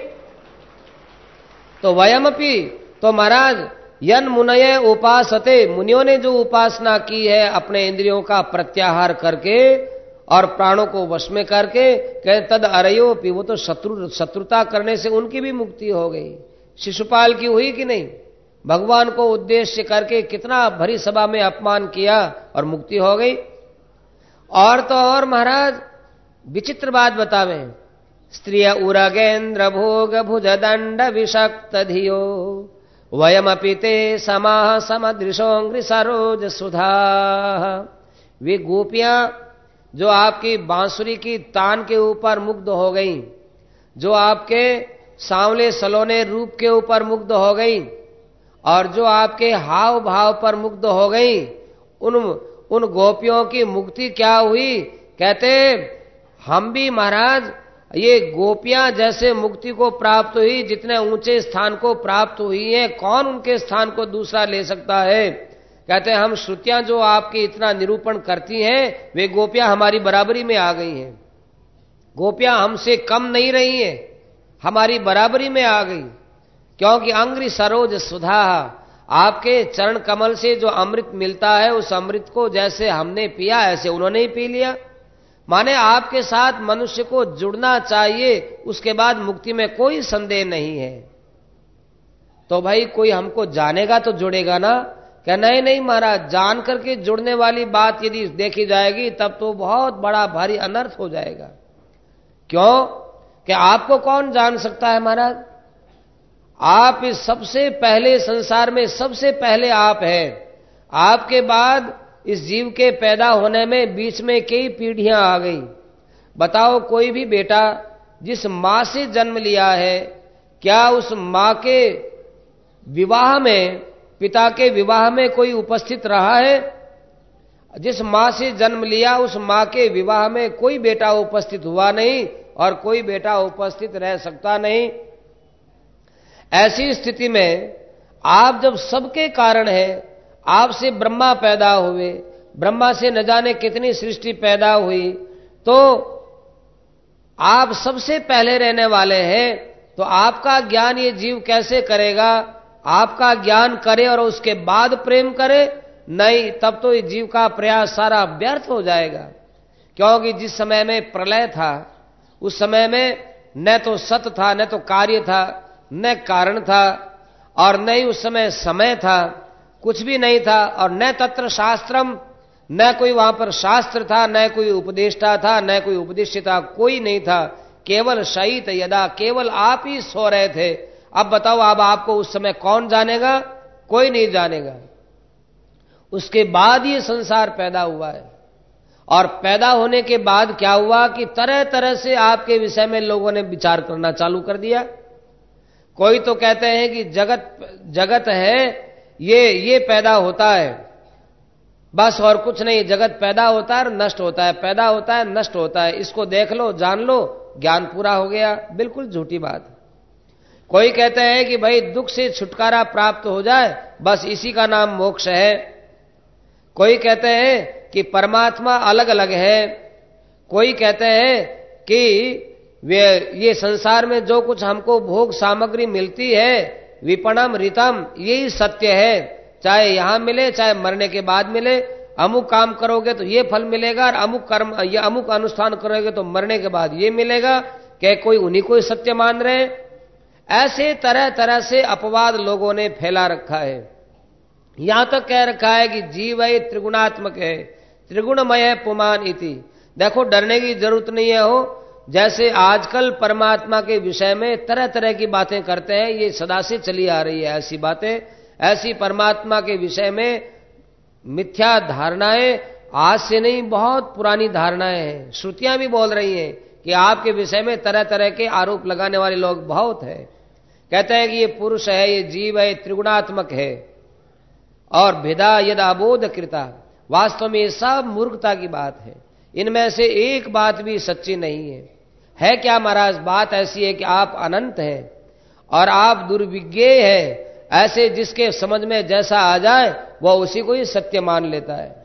तो वयमपि, तो महाराज यन मुनये उपासते, मुनियों ने जो उपासना की है अपने इंद्रियों का प्रत्याहार करके और प्राणों को वश में करके, कह तद अरयोपि, वो तो शत्रु शत्रुता करने से उनकी भी मुक्ति हो गई। शिशुपाल की हुई कि नहीं? भगवान को उद्देश्य करके कितना भरी सभा में अपमान किया और मुक्ति हो गई। और तो और महाराज विचित्र बात बतावे, स्त्रिय उरगेन्द्र भोग भुज दंड विषक्त धियो वयमपि ते समाह समदृशोंग्रि सरोज सुधा। वे गोपियां जो आपकी बांसुरी की तान के ऊपर मुग्ध हो गई, जो आपके सांवले सलोने रूप के ऊपर मुग्ध हो गई और जो आपके हाव भाव पर मुग्ध हो गई, उन उन गोपियों की मुक्ति क्या हुई? कहते हम भी महाराज ये गोपियां जैसे मुक्ति को प्राप्त हुई, जितने ऊंचे स्थान को प्राप्त हुई है, कौन उनके स्थान को दूसरा ले सकता है? कहते हैं हम श्रुतियां जो आपके इतना निरूपण करती हैं वे गोपियां हमारी बराबरी में आ गई हैं। गोपियां हमसे कम नहीं रही हैं, हमारी बराबरी में आ गई। क्योंकि अंग्रि सरोज सुधा, आपके चरण कमल से जो अमृत मिलता है उस अमृत को जैसे हमने पिया ऐसे उन्होंने ही पी लिया। माने आपके साथ मनुष्य को जुड़ना चाहिए, उसके बाद मुक्ति में कोई संदेह नहीं है। तो भाई कोई हमको जानेगा तो जुड़ेगा ना? क्या नहीं नहीं महाराज, जान करके जुड़ने वाली बात यदि देखी जाएगी तब तो बहुत बड़ा भारी अनर्थ हो जाएगा। क्यों? कि आपको कौन जान सकता है महाराज? आप इस सबसे पहले संसार में सबसे पहले आप हैं। आपके बाद इस जीव के पैदा होने में बीच में कई पीढ़ियां आ गई। बताओ, कोई भी बेटा जिस मां से जन्म लिया है, क्या उस मां के विवाह में, पिता के विवाह में कोई उपस्थित रहा है? जिस मां से जन्म लिया उस मां के विवाह में कोई बेटा उपस्थित हुआ नहीं और कोई बेटा उपस्थित रह सकता नहीं। ऐसी स्थिति में आप जब सबके कारण हैं, आपसे ब्रह्मा पैदा हुए, ब्रह्मा से न जाने कितनी सृष्टि पैदा हुई, तो आप सबसे पहले रहने वाले हैं, तो आपका ज्ञान ये जीव कैसे करेगा? आपका ज्ञान करे और उसके बाद प्रेम करे? नहीं, तब तो ये जीव का प्रयास सारा व्यर्थ हो जाएगा। क्योंकि जिस समय में प्रलय था उस समय में न तो सत था, न तो कार्य था, न कारण था, और न ही उस समय समय था, कुछ भी नहीं था। और न तत्र शास्त्रम, न कोई वहां पर शास्त्र था, न कोई उपदेष्टा था, न कोई उपदेष्य था, कोई नहीं था। केवल शयित यदा, केवल आप ही सो रहे थे। अब बताओ, अब आपको उस समय कौन जानेगा? कोई नहीं जानेगा। उसके बाद ये संसार पैदा हुआ है, और पैदा होने के बाद क्या हुआ कि तरह तरह से आपके विषय में लोगों ने विचार करना चालू कर दिया। कोई तो कहते हैं कि जगत जगत है, ये ये पैदा होता है, बस और कुछ नहीं। जगत पैदा होता है और नष्ट होता है, पैदा होता है नष्ट होता है, इसको देख लो, जान लो, ज्ञान पूरा हो गया। बिल्कुल झूठी बात। कोई कहते हैं कि भाई दुख से छुटकारा प्राप्त हो जाए, बस इसी का नाम मोक्ष है। कोई कहते हैं कि परमात्मा अलग अलग है। कोई कहते हैं कि वे ये संसार में जो कुछ हमको भोग सामग्री मिलती है, विपणम ऋतम, यही सत्य है, चाहे यहां मिले चाहे मरने के बाद मिले। अमुक काम करोगे तो ये फल मिलेगा, और अमुक कर्म या अमुक अनुष्ठान करोगे तो मरने के बाद ये मिलेगा। क्या कोई उन्हीं को सत्य मान रहे? ऐसे तरह तरह से अपवाद लोगों ने फैला रखा है। यहां तक कह रखा है कि जीव है त्रिगुणात्मक है, त्रिगुणमय पुमान इति। देखो, डरने की जरूरत नहीं है। हो जैसे आजकल परमात्मा के विषय में तरह तरह की बातें करते हैं, ये सदा से चली आ रही है ऐसी बातें। ऐसी परमात्मा के विषय में मिथ्या धारणाएं आज से नहीं, बहुत पुरानी धारणाएं हैं। श्रुतियां भी बोल रही हैं कि आपके विषय में तरह तरह के आरोप लगाने वाले लोग बहुत हैं। कहते हैं कि ये पुरुष है, ये जीव है, त्रिगुणात्मक है, और भेदा यदा बोध कृता। वास्तव में ये सब मूर्खता की बात है। इनमें से एक बात भी सच्ची नहीं है। है क्या महाराज? बात ऐसी है कि आप अनंत हैं और आप दुर्विज्ञेय हैं। ऐसे जिसके समझ में जैसा आ जाए वह उसी को ही सत्य मान लेता है।